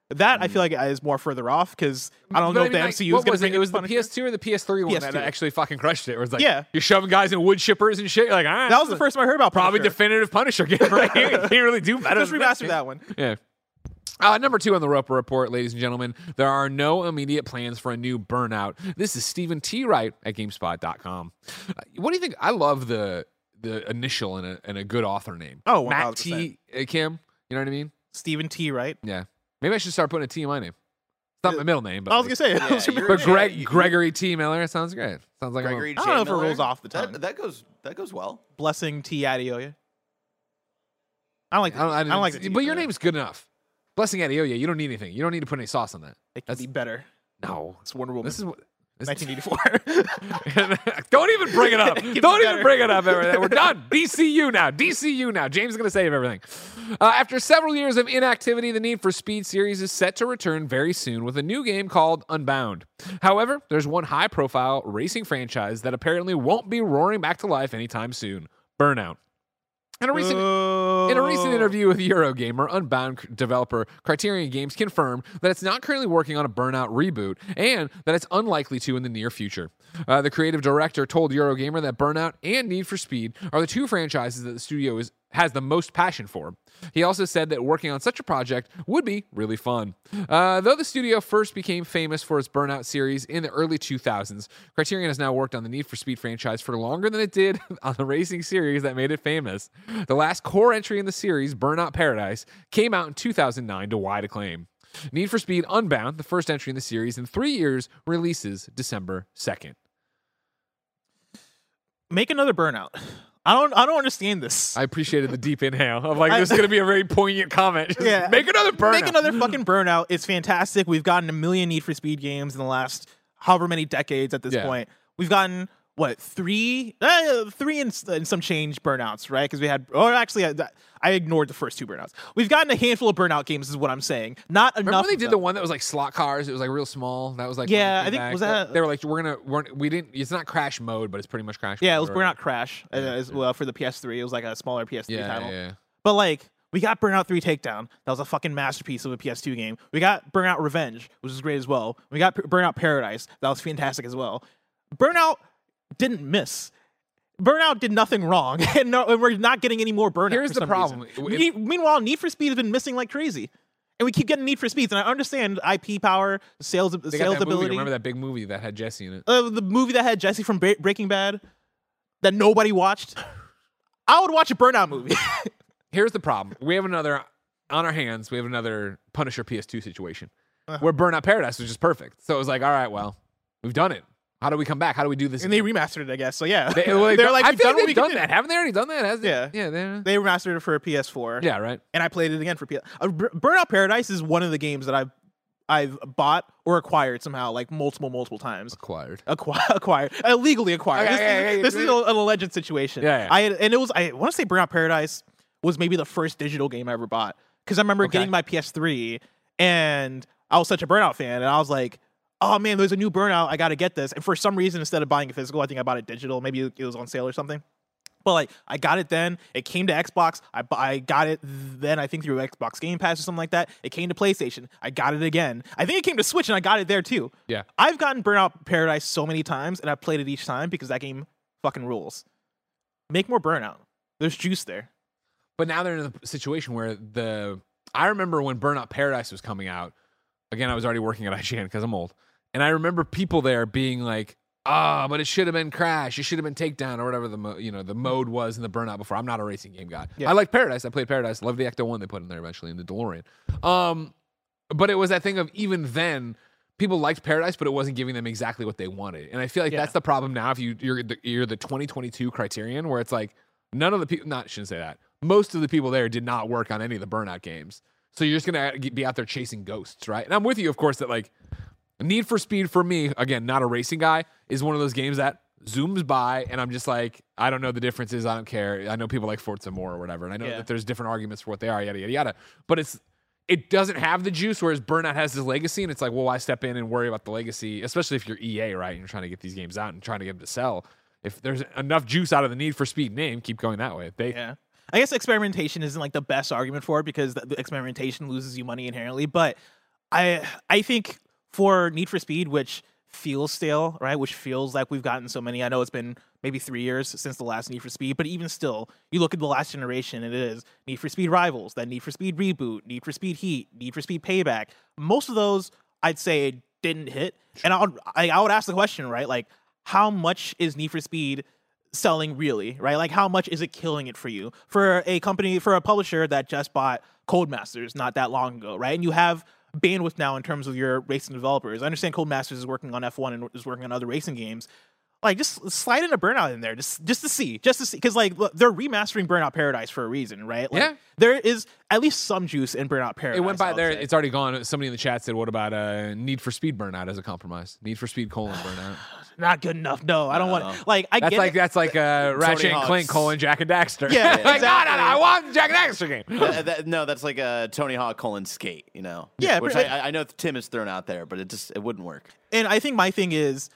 That I feel like is more further off because I don't know if the MCU is going to bring it. Was the PS2 or the PS3 one that actually fucking crushed it? Where it's like, you're shoving guys in wood chippers and shit. You're like, all right. That was the first time I heard about Punisher. Probably definitive Punisher game right here. You can't really do better. Just remaster that one. Yeah. Number 2 on the Roper Report, ladies and gentlemen, there are no immediate plans for a new Burnout. This is Stephen T. Wright at GameSpot.com. What do you think? I love the initial and a good author name. Oh, 100%. Matt T. Kim. You know what I mean? Stephen T. Wright. Yeah. Maybe I should start putting a T in my name. It's not my middle name, but I was gonna say, but Gregory T. Miller. It sounds great. Sounds like Gregory I don't know if it rolls off the tongue. That goes well. Blessing T. Adeoye. I don't like the T, but your name's good enough. Blessing Adeoye. You don't need anything. You don't need to put any sauce on that. It could be better. No, it's Wonder Woman. This is 1984. Don't even bring it up. Don't even bring it up. We're done. DCU now. DCU now. James is going to save everything. After several years of inactivity, the Need for Speed series is set to return very soon with a new game called Unbound. However, there's one high-profile racing franchise that apparently won't be roaring back to life anytime soon. Burnout. In a recent interview with Eurogamer, Unbound developer Criterion Games confirmed that it's not currently working on a Burnout reboot and that it's unlikely to in the near future. The creative director told Eurogamer that Burnout and Need for Speed are the two franchises that the studio has the most passion for. He also said that working on such a project would be really fun. Though the studio first became famous for its Burnout series in the early 2000s, Criterion has now worked on the Need for Speed franchise for longer than it did on the racing series that made it famous. The last core entry in the series, Burnout Paradise, came out in 2009 to wide acclaim. Need for Speed Unbound, the first entry in the series in 3 years, releases December 2nd. Make another Burnout. I don't understand this. I appreciated the deep inhale. I'm like, this is going to be a very poignant comment. Yeah. Make another Burnout. Make another fucking Burnout. It's fantastic. We've gotten a million Need for Speed games in the last however many decades at this point. We've gotten, three and some change Burnouts, right? Because we had, I ignored the first two Burnouts. We've gotten a handful of Burnout games is what I'm saying. Not enough. Remember when they did the one that was like slot cars? It was like real small. That was like, yeah, I think, was that? They were like, we didn't, it's not Crash mode, but it's pretty much Crash mode. Yeah, it was Burnout Crash as well for the PS3. It was like a smaller PS3 title. Yeah. But we got Burnout 3 Takedown. That was a fucking masterpiece of a PS2 game. We got Burnout Revenge, which was great as well. We got Burnout Paradise. That was fantastic as well. Burnout didn't miss. Burnout did nothing wrong, and we're not getting any more Burnout. Here's the problem. Meanwhile, Need for Speed has been missing like crazy, and we keep getting Need for Speeds. And I understand IP power, sales ability. Remember that big movie that had Jesse in it? The movie that had Jesse from Breaking Bad that nobody watched. I would watch a Burnout movie. Here's the problem. We have another on our hands. We have another Punisher PS2 situation where Burnout Paradise was just perfect. So it was like, all right, well, we've done it. How do we come back? How do we do this? And they remastered it, I guess. So yeah, they're like, I feel like they've done that. Haven't they already done that? Yeah. They remastered it for a PS4. Yeah, right. And I played it again for PS. Burnout Paradise is one of the games that I've bought or acquired somehow, like multiple times. Acquired. Illegally acquired. This is an alleged situation. Yeah. I want to say Burnout Paradise was maybe the first digital game I ever bought, because I remember getting my PS3 and I was such a Burnout fan, and I was like, oh man, there's a new Burnout, I gotta get this. And for some reason, instead of buying it physical, I think I bought it digital. Maybe it was on sale or something. But I got it then. It came to Xbox. I got it then, I think through Xbox Game Pass or something like that. It came to PlayStation. I got it again. I think it came to Switch and I got it there too. Yeah. I've gotten Burnout Paradise so many times and I've played it each time because that game fucking rules. Make more Burnout. There's juice there. But now they're in a situation where I remember when Burnout Paradise was coming out. Again, I was already working at IGN because I'm old. And I remember people there being like, but it should have been Crash. It should have been Takedown or whatever the mode was in the Burnout before. I'm not a racing game guy. Yeah. I like Paradise. I played Paradise. Loved the Ecto 1 they put in there eventually in the DeLorean. But it was that thing of even then, people liked Paradise, but it wasn't giving them exactly what they wanted. And I feel like that's the problem now if you're the 2022 Criterion, where it's like none of the people, shouldn't say that. Most of the people there did not work on any of the Burnout games. So you're just going to be out there chasing ghosts, right? And I'm with you, of course, that Need for Speed for me, again, not a racing guy, is one of those games that zooms by and I'm just like, I don't know the differences. I don't care. I know people like Forza more or whatever. And I know that there's different arguments for what they are, yada, yada, yada. But it doesn't have the juice, whereas Burnout has this legacy. And it's like, well, why step in and worry about the legacy, especially if you're EA, right? And you're trying to get these games out and trying to get them to sell. If there's enough juice out of the Need for Speed name, keep going that way. I guess experimentation isn't the best argument for it because the experimentation loses you money inherently. But I think for Need for Speed, which feels stale, right? Which feels like we've gotten so many. I know it's been maybe 3 years since the last Need for Speed, but even still, you look at the last generation, and it is Need for Speed Rivals, then Need for Speed Reboot, Need for Speed Heat, Need for Speed Payback. Most of those, I'd say, didn't hit. And I would ask the question, right? Like, how much is Need for Speed selling really, right? Like, how much is it killing it for you? For a company, for a publisher that just bought Codemasters not that long ago, right? And you have bandwidth now in terms of your racing developers. I understand Codemasters is working on F1 and is working on other racing games. Like, just slide in a Burnout in there, just to see, because like they're remastering Burnout Paradise for a reason, right? Like, there is at least some juice in Burnout Paradise. It went by there. It's already gone. Somebody in the chat said, "What about Need for Speed Burnout as a compromise? Need for Speed : Burnout." Not good enough. No, I don't want. Like, that's like Ratchet and Clank : Jack and Daxter. Yeah, like, no, I want Jack and Daxter game. No, that's like Tony Hawk : Skate. You know, yeah, which I know Tim has thrown out there, but it wouldn't work. And I think my thing is,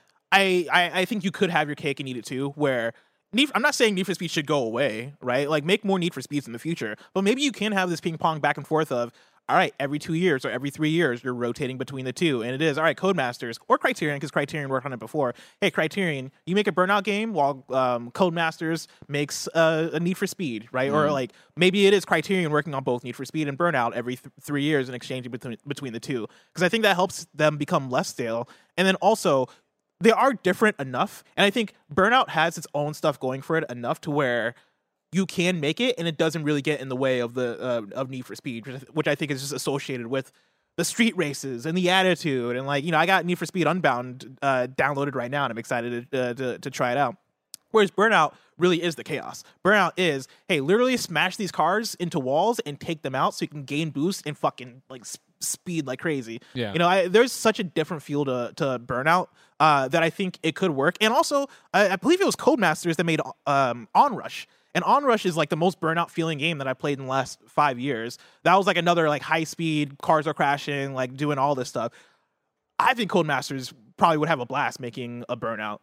I think you could have your cake and eat it too, where I'm not saying Need for Speed should go away, right? Like, make more Need for Speeds in the future, but maybe you can have this ping pong back and forth of, all right, every 2 years or every 3 years, you're rotating between the two. And it is, all right, Codemasters or Criterion, because Criterion worked on it before. Hey, Criterion, you make a Burnout game while Codemasters makes a Need for Speed, right? Or like, maybe it is Criterion working on both Need for Speed and Burnout every 3 years and exchanging between the two. Because I think that helps them become less stale. And then also, they are different enough, and I think Burnout has its own stuff going for it enough to where you can make it, and it doesn't really get in the way of the of Need for Speed, which I think is just associated with the street races and the attitude, and like, you know, I got Need for Speed Unbound downloaded right now, and I'm excited to try it out. Whereas Burnout really is the chaos. Burnout is, hey, literally smash these cars into walls and take them out so you can gain boost and fucking like speed like crazy. Yeah. You know, there's such a different feel to Burnout that I think it could work. And also, I believe it was Codemasters that made Onrush. And Onrush is like the most Burnout feeling game that I played in the last 5 years. That was like another like high speed, cars are crashing, like doing all this stuff. I think Codemasters probably would have a blast making a Burnout.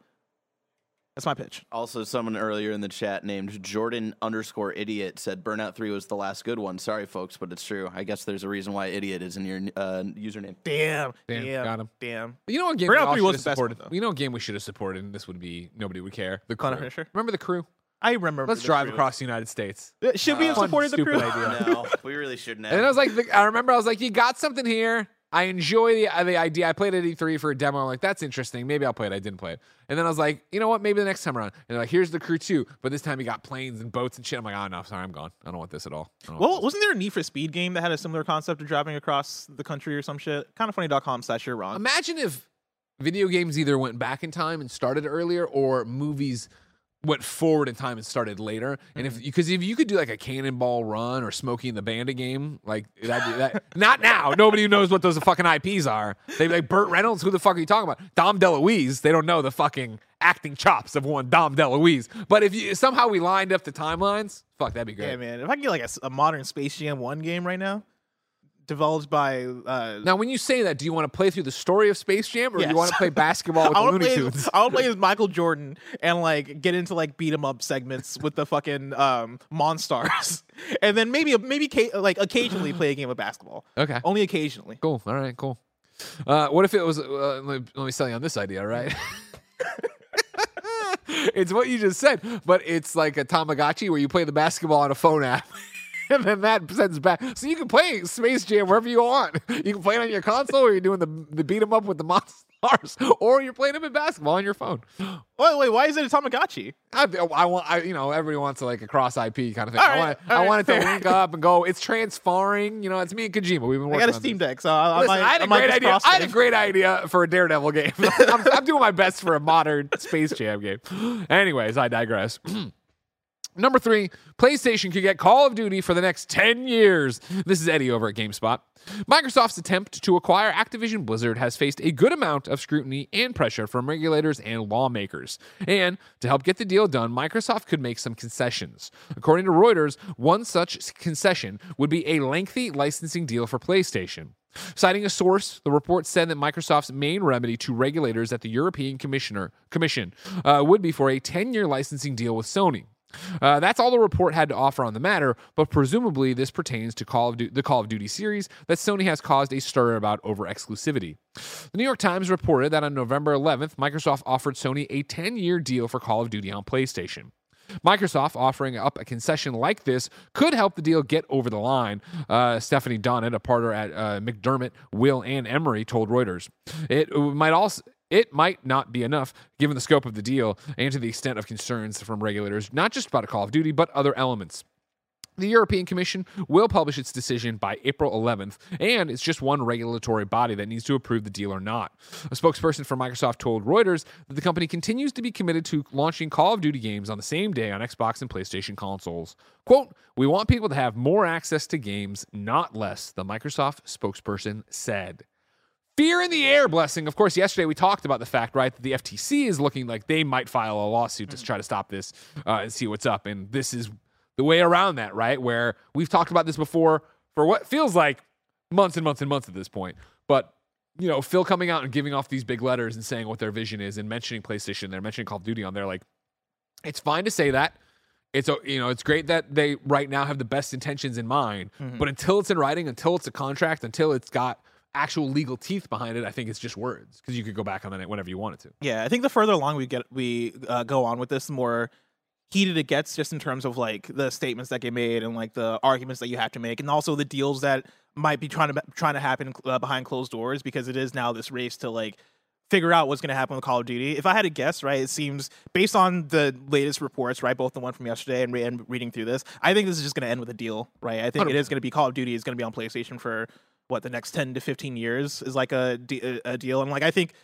That's my pitch. Also, someone earlier in the chat named Jordan_idiot said Burnout 3 was the last good one. Sorry, folks, but it's true. I guess there's a reason why idiot is in your username. Damn. Got him. Damn. You know what game Burnout 3 was the best one, though. You know what game we should have supported, and this would be, nobody would care. The Crew. Punisher. Remember The Crew? I remember. Let's drive across the United States. Should we have supported The Crew? Idea. No, we really shouldn't have. And I was like, I remember I was like, you got something here. I enjoy the idea. I played it at E3 for a demo. I'm like, that's interesting. Maybe I'll play it. I didn't play it. And then I was like, you know what? Maybe the next time around. And they're like, here's The Crew 2. But this time you got planes and boats and shit. I'm like, oh, no, sorry, I'm gone. I don't want this at all. Well, wasn't there a Need for Speed game that had a similar concept of driving across the country or some shit? Kindoffunny.com/you're wrong. Imagine if video games either went back in time and started earlier, or movies went forward in time and started later. And if you could do like a Cannonball Run or Smokey and the Bandit game, like that not now. Nobody knows what those fucking IPs are. They like Burt Reynolds. Who the fuck are you talking about? Dom DeLuise. They don't know the fucking acting chops of one Dom DeLuise. But if somehow we lined up the timelines, fuck, that'd be great. Yeah, man. If I can get like a modern Space Jam 1 game right now, developed by now, when you say that, do you want to play through the story of Space Jam, or do you want to play basketball with the Looney Tunes? I want to play as Michael Jordan and like get into like beat 'em up segments with the fucking Monstars, and then maybe like occasionally play a game of basketball. Okay, only occasionally. Cool. All right. Cool. What if it was? Let me sell you on this idea, right? It's what you just said, but it's like a Tamagotchi where you play the basketball on a phone app. And then that sends back. So you can play Space Jam wherever you want. You can play it on your console, or you're doing the beat 'em up with the Monstars, or you're playing them in basketball on your phone. Wait, why is it a Tamagotchi? Everybody wants like a cross IP kind of thing. Right, I want it to link up and go. It's transferring. You know, it's me and Kojima. We've been working. I got a Steam Deck, so I had a great idea. I had a great idea for a Daredevil game. I'm doing my best for a modern Space Jam game. Anyways, I digress. Number 3, PlayStation could get Call of Duty for the next 10 years. This is Eddie over at GameSpot. Microsoft's attempt to acquire Activision Blizzard has faced a good amount of scrutiny and pressure from regulators and lawmakers. And to help get the deal done, Microsoft could make some concessions. According to Reuters, one such concession would be a lengthy licensing deal for PlayStation. Citing a source, the report said that Microsoft's main remedy to regulators at the European Commission would be for a 10-year licensing deal with Sony. That's all the report had to offer on the matter, but presumably this pertains to the Call of Duty series that Sony has caused a stir about over exclusivity. The New York Times reported that on November 11th, Microsoft offered Sony a 10-year deal for Call of Duty on PlayStation. Microsoft offering up a concession like this could help the deal get over the line, Stephanie Donnett, a partner at McDermott, Will, and Emery, told Reuters. It might not be enough, given the scope of the deal and to the extent of concerns from regulators, not just about Call of Duty, but other elements. The European Commission will publish its decision by April 11th, and it's just one regulatory body that needs to approve the deal or not. A spokesperson for Microsoft told Reuters that the company continues to be committed to launching Call of Duty games on the same day on Xbox and PlayStation consoles. Quote, "We want people to have more access to games, not less," the Microsoft spokesperson said. Fear in the air, Blessing. Of course, yesterday we talked about the fact, right, that the FTC is looking like they might file a lawsuit to try to stop this and see what's up. And this is the way around that, right, where we've talked about this before for what feels like months and months and months at this point. But, you know, Phil coming out and giving off these big letters and saying what their vision is and mentioning PlayStation, they're mentioning Call of Duty on there. Like, it's fine to say that. It's, you know, it's great that they right now have the best intentions in mind. But until it's in writing, until it's a contract, until it's got actual legal teeth behind it, I think it's just words, because you could go back on it whenever you wanted to. Yeah, I think the further along we go on with this, the more heated it gets, just in terms of like the statements that get made and like the arguments that you have to make, and also the deals that might be trying to happen behind closed doors, because it is now this race to like figure out what's going to happen with Call of Duty. If I had to guess, right, it seems based on the latest reports, right, both the one from yesterday and reading through this, I think this is just going to end with a deal, right? I think 100%. It is going to be Call of Duty is going to be on PlayStation for what, the next 10 to 15 years is like a deal. And like, I think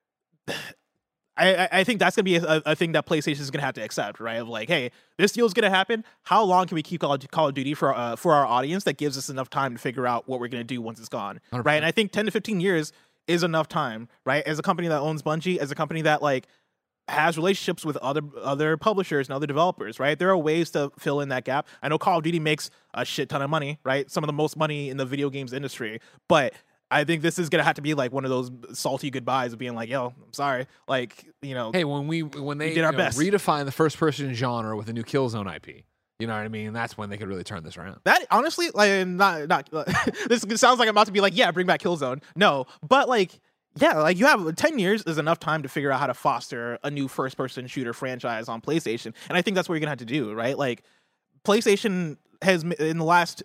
I think that's going to be a thing that PlayStation is going to have to accept, right? Of like, hey, this deal is going to happen. How long can we keep Call of Duty for our audience that gives us enough time to figure out what we're going to do once it's gone, 100%. Right? And I think 10 to 15 years is enough time, right? As a company that owns Bungie, as a company that like has relationships with other publishers and other developers, right? There are ways to fill in that gap. I know Call of Duty makes a shit ton of money, right? Some of the most money in the video games industry, but I think this is gonna have to be like one of those salty goodbyes of being like, "Yo, I'm sorry." Like, you know, hey, when they did our best. Redefine the first person genre with a new Killzone IP, you know what I mean? That's when they could really turn this around. That honestly, like, not this sounds like I'm about to be like, yeah, bring back Killzone. No, but like, yeah, like you have 10 years is enough time to figure out how to foster a new first-person shooter franchise on PlayStation, and I think that's what you're gonna have to do, right? Like, PlayStation has in the last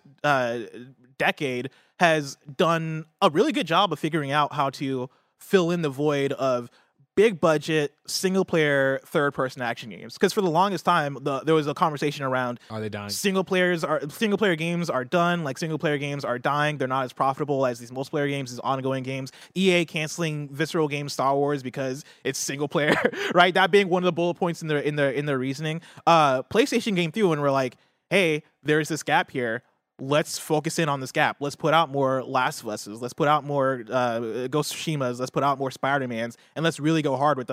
decade has done a really good job of figuring out how to fill in the void of big budget single player third person action games, because for the longest time there was a conversation around, are they dying? Single player games are done. Like, single player games are dying. They're not as profitable as these multiplayer games, these ongoing games. EA canceling Visceral Games Star Wars because it's single player, right? That being one of the bullet points in their reasoning. PlayStation came through and we're like, hey, there's this gap here. Let's focus in on this gap. Let's put out more Last of Us's. Let's put out more Ghost of Tsushima's. Let's put out more Spider-Mans, and let's really go hard with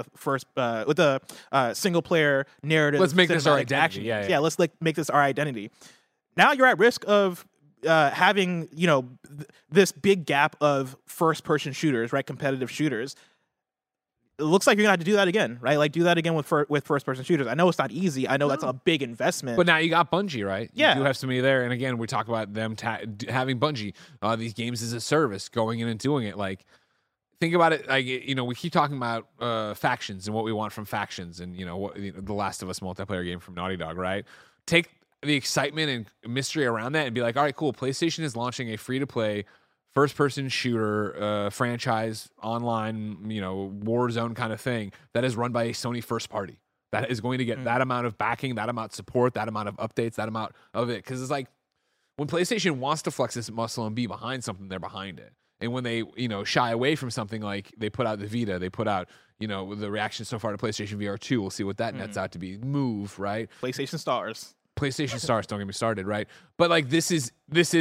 the single player narrative. Let's make this our identity. Yeah, let's make this our identity. Now you're at risk of having, you know, this big gap of first person shooters, right? Competitive shooters. It looks like you're gonna have to do that again, right? Like, do that again with first-person shooters. I know it's not easy. I know that's a big investment. But now you got Bungie, right? Yeah. You do have somebody there. And again, we talk about them having Bungie, these games as a service, going in and doing it. Like, think about it. Like, you know, we keep talking about factions and what we want from factions, and, you know, the Last of Us multiplayer game from Naughty Dog, right? Take the excitement and mystery around that and be like, all right, cool. PlayStation is launching a free-to-play first-person shooter franchise, online, you know, Warzone kind of thing that is run by a Sony first party that is going to get that amount of backing, that amount of support, that amount of updates, that amount of it. Because it's like, when PlayStation wants to flex this muscle and be behind something, they're behind it. And when they, you know, shy away from something, like they put out the Vita, they put out, you know, the reaction so far to PlayStation VR 2, we'll see what that nets out to be. Move, right? PlayStation Stars, don't get me started, right? But like, this is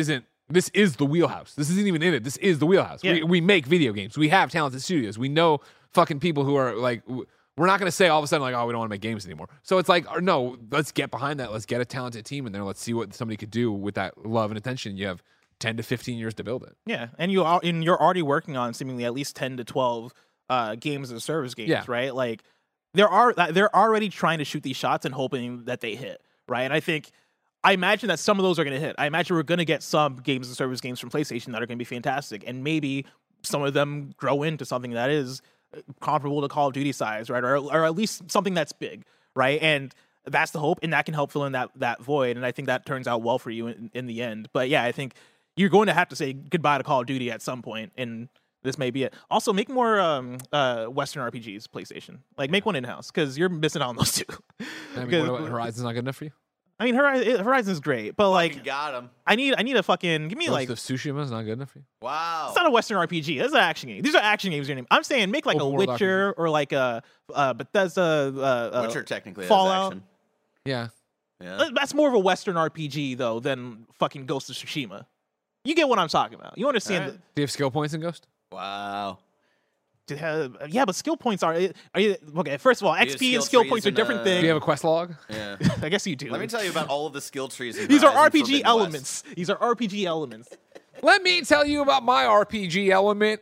the wheelhouse. This isn't even in it. This is the wheelhouse. Yeah. We make video games. We have talented studios. We know fucking people who are like, we're not going to say all of a sudden like, oh, we don't want to make games anymore. So it's like, no, let's get behind that. Let's get a talented team in there. Let's see what somebody could do with that love and attention. You have 10 to 15 years to build it. Yeah, and you're already working on seemingly at least 10 to 12 games as a service games, right? Like, they're already trying to shoot these shots and hoping that they hit. right? And I imagine that some of those are going to hit. I imagine we're going to get some games and service games from PlayStation that are going to be fantastic, and maybe some of them grow into something that is comparable to Call of Duty size, right? Or at least something that's big, right? And that's the hope, and that can help fill in that void. And I think that turns out well for you in the end. But yeah, I think you're going to have to say goodbye to Call of Duty at some point, and this may be it. Also, make more Western RPGs, PlayStation. Like, make one in-house, because you're missing out on those two. I mean, what, Horizon's not good enough for you? I mean, Horizon's great, but like, got him. I need a fucking give me Ghost like. of Tsushima's not good enough for you? Wow. It's not a Western RPG. It's an action game. These are action games. I'm saying make like a Witcher or like a Bethesda. Witcher technically Fallout. has action. Yeah. Yeah. That's more of a Western RPG though than fucking Ghost of Tsushima. You get what I'm talking about. You understand? Right. Do you have skill points in Ghost? Wow. Yeah, but skill points are you okay? First of all, XP and skill points are different Do things. you have a quest log? Yeah. I guess you do. Let me tell you about all of the skill trees. In These are Horizon RPG Forbidden elements. West. These are RPG elements. Let me tell you about my RPG element.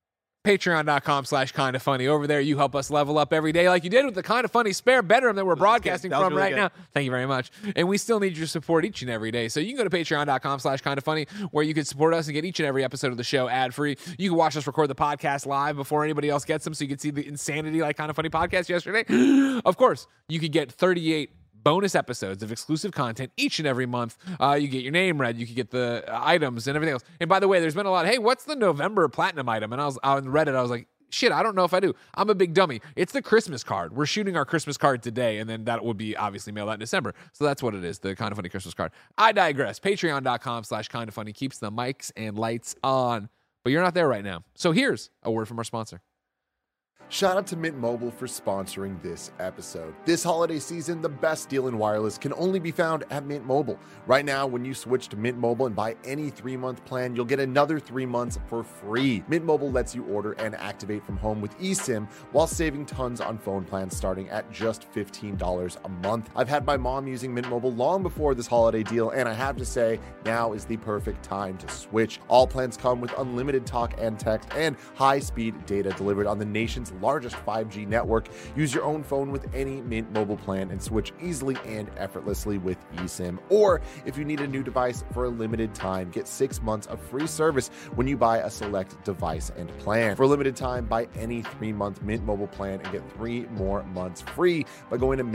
Patreon.com/kindafunny. Over there, you help us level up every day like you did with the Kinda Funny spare bedroom that we're broadcasting from right now. Thank you very much. And we still need your support each and every day. So you can go to patreon.com/kindafunny where you can support us and get each and every episode of the show ad-free. You can watch us record the podcast live before anybody else gets them so you can see the insanity like Kinda Funny podcast yesterday. Of course, you could get 38 bonus episodes of exclusive content each and every month. You get your name read. You can get the items and everything else. And by the way, there's been a lot. Hey, what's the November platinum item? And I was on Reddit. I was like, shit, I don't know if I do. I'm a big dummy. It's the Christmas card. We're shooting our Christmas card today, and then that would be obviously mailed out in December. So that's what it is, the Kinda Funny Christmas card. I digress. Patreon.com/kindafunny keeps the mics and lights on. But you're not there right now. So here's a word from our sponsor. Shout out to Mint Mobile for sponsoring this episode. This holiday season, the best deal in wireless can only be found at Mint Mobile. Right now, when you switch to Mint Mobile and buy any 3-month plan, you'll get another 3 months for free. Mint Mobile lets you order and activate from home with eSIM while saving tons on phone plans starting at just $15 a month. I've had my mom using Mint Mobile long before this holiday deal, and I have to say, now is the perfect time to switch. All plans come with unlimited talk and text and high-speed data delivered on the nation's largest 5G network. Use your own phone with any Mint Mobile plan and switch easily and effortlessly with eSIM. Or if you need a new device for a limited time, get 6 months of free service when you buy a select device and plan. For a limited time, buy any 3-month Mint Mobile plan and get 3 more months free by going to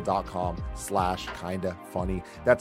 mintmobile.com/kindafunny. That's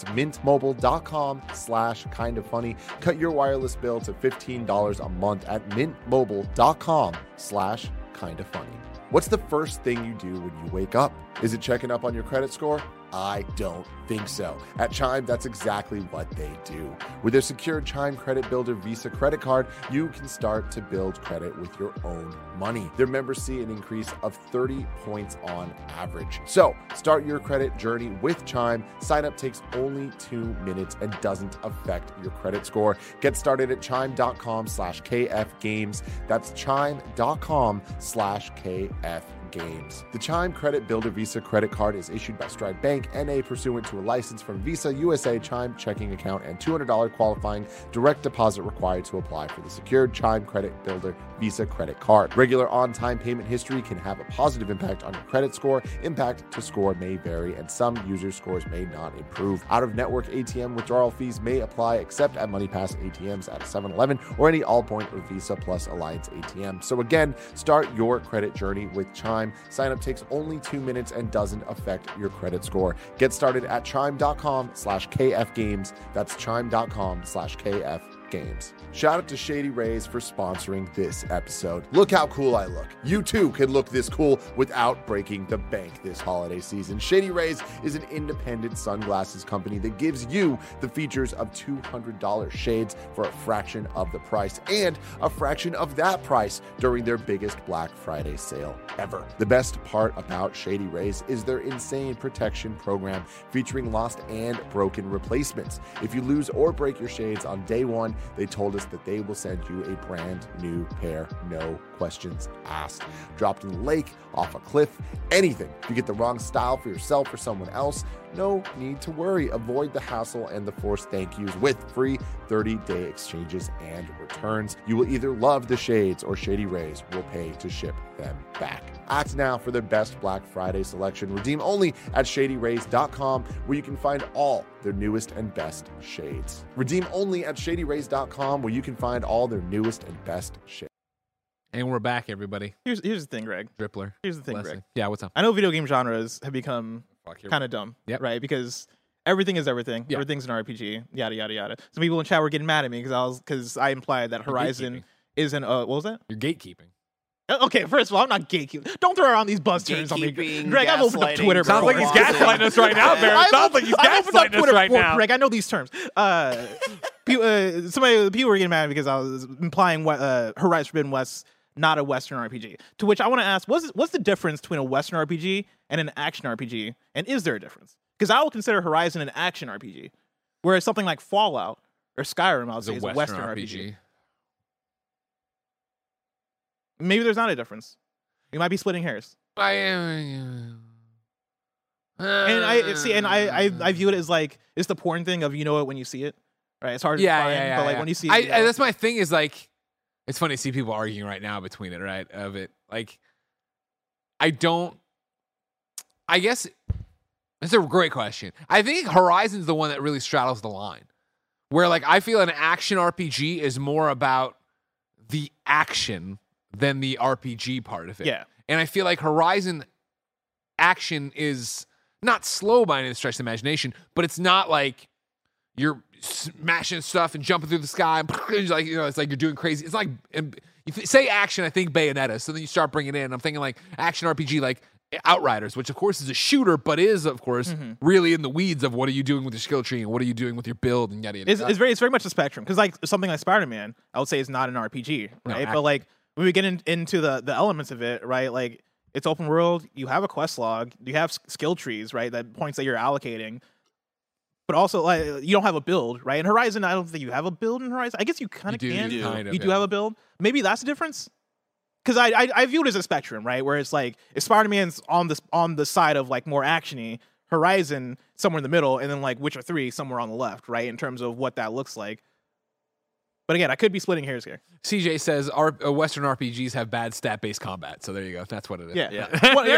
mintmobile.com/kindafunny. Cut your wireless bill to $15 a month at mintmobile.com/kindafunny. What's the first thing you do when you wake up? Is it checking up on your credit score? I don't think so. At Chime, that's exactly what they do. With their secured Chime Credit Builder Visa credit card, you can start to build credit with your own money. Their members see an increase of 30 points on average. So start your credit journey with Chime. Sign up takes only 2 minutes and doesn't affect your credit score. Get started at chime.com/KFgames. That's chime.com/KFgames. The Chime Credit Builder Visa credit card is issued by Stride Bank, NA, pursuant to a license from Visa USA Chime checking account and $200 qualifying direct deposit required to apply for the secured Chime Credit Builder Visa credit card. Regular on-time payment history can have a positive impact on your credit score. Impact to score may vary, and some user scores may not improve. Out-of-network ATM withdrawal fees may apply except at MoneyPass ATMs at 7-Eleven or any Allpoint or Visa Plus Alliance ATM. So again, start your credit journey with Chime. Sign up takes only 2 minutes and doesn't affect your credit score. Get started at chime.com/KFgames. That's chime.com/KFgames. Shout out to Shady Rays for sponsoring this episode. Look how cool I look. You too can look this cool without breaking the bank this holiday season. Shady Rays is an independent sunglasses company that gives you the features of $200 shades for a fraction of the price and a fraction of that price during their biggest Black Friday sale ever. The best part about Shady Rays is their insane protection program featuring lost and broken replacements. If you lose or break your shades on day one, they told us that they will send you a brand new pair, no questions asked. Dropped in the lake, off a cliff, anything. If you get the wrong style for yourself or someone else, no need to worry. Avoid the hassle and the forced thank yous with free 30-day exchanges and returns. You will either love the shades or Shady Rays will pay to ship them back. Act now for the best Black Friday selection. Redeem only at ShadyRays.com, where you can find all their newest and best shades. Redeem only at ShadyRays.com, where you can find all their newest and best shades. And we're back, everybody. Here's the thing, Greg. Drippler. Here's the thing, Blessing. Greg. Yeah, what's up? I know video game genres have become kind of dumb, right? Because everything is everything. Yep. Everything's an RPG. Yada yada yada. Some people in chat were getting mad at me because I implied that Horizon isn't. What was that? You're gatekeeping. Okay, first of all, I'm not gatekeeping. Don't throw around these buzz terms on me, Greg. I've opened up Twitter. Sounds like he's gaslighting us right now, Barrett. Sounds like he's gaslighting us right now. Greg, I know these terms. People were getting mad because I was implying Horizon Forbidden West not a Western RPG. To which I want to ask, what's the difference between a Western RPG and an action RPG? And is there a difference? Because I will consider Horizon an action RPG, whereas something like Fallout or Skyrim, I would say, is a Western RPG. Maybe there's not a difference. You might be splitting hairs. And I view it as like, it's the porn thing of you know it when you see it, right? It's hard to define, but like when you see it, that's my thing is like, it's funny to see people arguing right now between it, right? Of it. Like, I guess it's a great question. I think Horizon's the one that really straddles the line. Where like I feel an action RPG is more about the action than the RPG part of it. Yeah. And I feel like Horizon action is not slow by any stretch of the imagination, but it's not like you're smashing stuff and jumping through the sky. And it's like, it's like you're doing crazy. It's like, you say action, I think Bayonetta. So then you start bringing it in. I'm thinking like action RPG, like Outriders, which of course is a shooter, but is of course really in the weeds of what are you doing with your skill tree and what are you doing with your build and yada yada. It's very much a spectrum because like something like Spider-Man, I would say is not an RPG, right? But like when we get into the elements of it, right? Like it's open world. You have a quest log. You have skill trees, right? That points that you're allocating. But also, like, you don't have a build, right? In Horizon, I don't think you have a build in Horizon. I guess you kind of can. You do have a build. Maybe that's the difference. Because I view it as a spectrum, right? Where it's like, if Spider-Man's on the side of like more actiony, Horizon somewhere in the middle, and then like Witcher 3 somewhere on the left, right? In terms of what that looks like. But again, I could be splitting hairs here. CJ says Western RPGs have bad stat-based combat. So there you go. That's what it is. Yeah.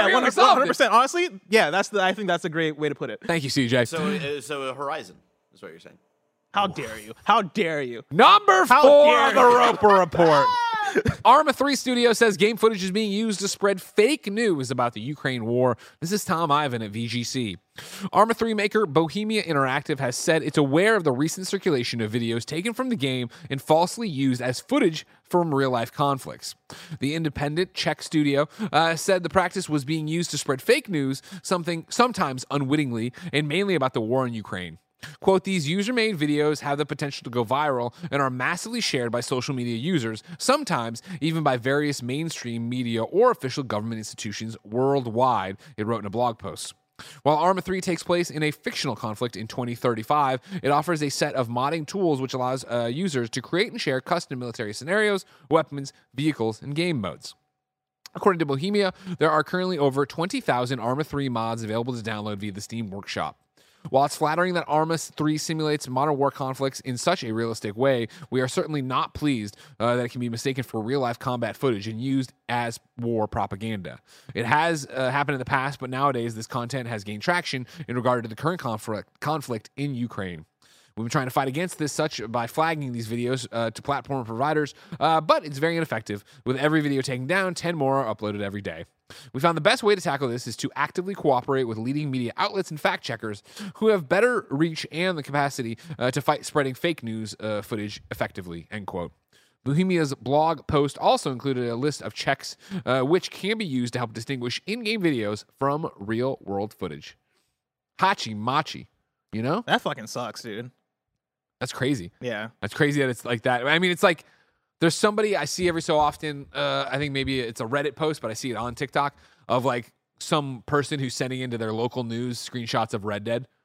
100%. Honestly, yeah, I think that's a great way to put it. Thank you, CJ. So Horizon is what you're saying. How dare you? How dare you? Number 4 on the Roper Report. Arma 3 Studio says game footage is being used to spread fake news about the Ukraine war. This is Tom Ivan at VGC. Arma 3 maker Bohemia Interactive has said it's aware of the recent circulation of videos taken from the game and falsely used as footage from real-life conflicts. The independent Czech studio said the practice was being used to spread fake news, sometimes unwittingly, and mainly about the war in Ukraine. Quote, these user-made videos have the potential to go viral and are massively shared by social media users, sometimes even by various mainstream media or official government institutions worldwide, it wrote in a blog post. While Arma 3 takes place in a fictional conflict in 2035, it offers a set of modding tools which allows users to create and share custom military scenarios, weapons, vehicles, and game modes. According to Bohemia, there are currently over 20,000 Arma 3 mods available to download via the Steam Workshop. While it's flattering that Arma 3 simulates modern war conflicts in such a realistic way, we are certainly not pleased that it can be mistaken for real-life combat footage and used as war propaganda. It has happened in the past, but nowadays this content has gained traction in regard to the current conflict in Ukraine. We've been trying to fight against this by flagging these videos to platform providers, but it's very ineffective. With every video taken down, 10 more are uploaded every day. We found the best way to tackle this is to actively cooperate with leading media outlets and fact checkers who have better reach and the capacity to fight spreading fake news footage effectively, end quote. Bohemia's blog post also included a list of checks which can be used to help distinguish in-game videos from real-world footage. Hachi machi, you know? That fucking sucks, dude. That's crazy. Yeah. That's crazy that it's like that. I mean, it's like there's somebody I see every so often. I think maybe it's a Reddit post, but I see it on TikTok of like some person who's sending into their local news screenshots of Red Dead.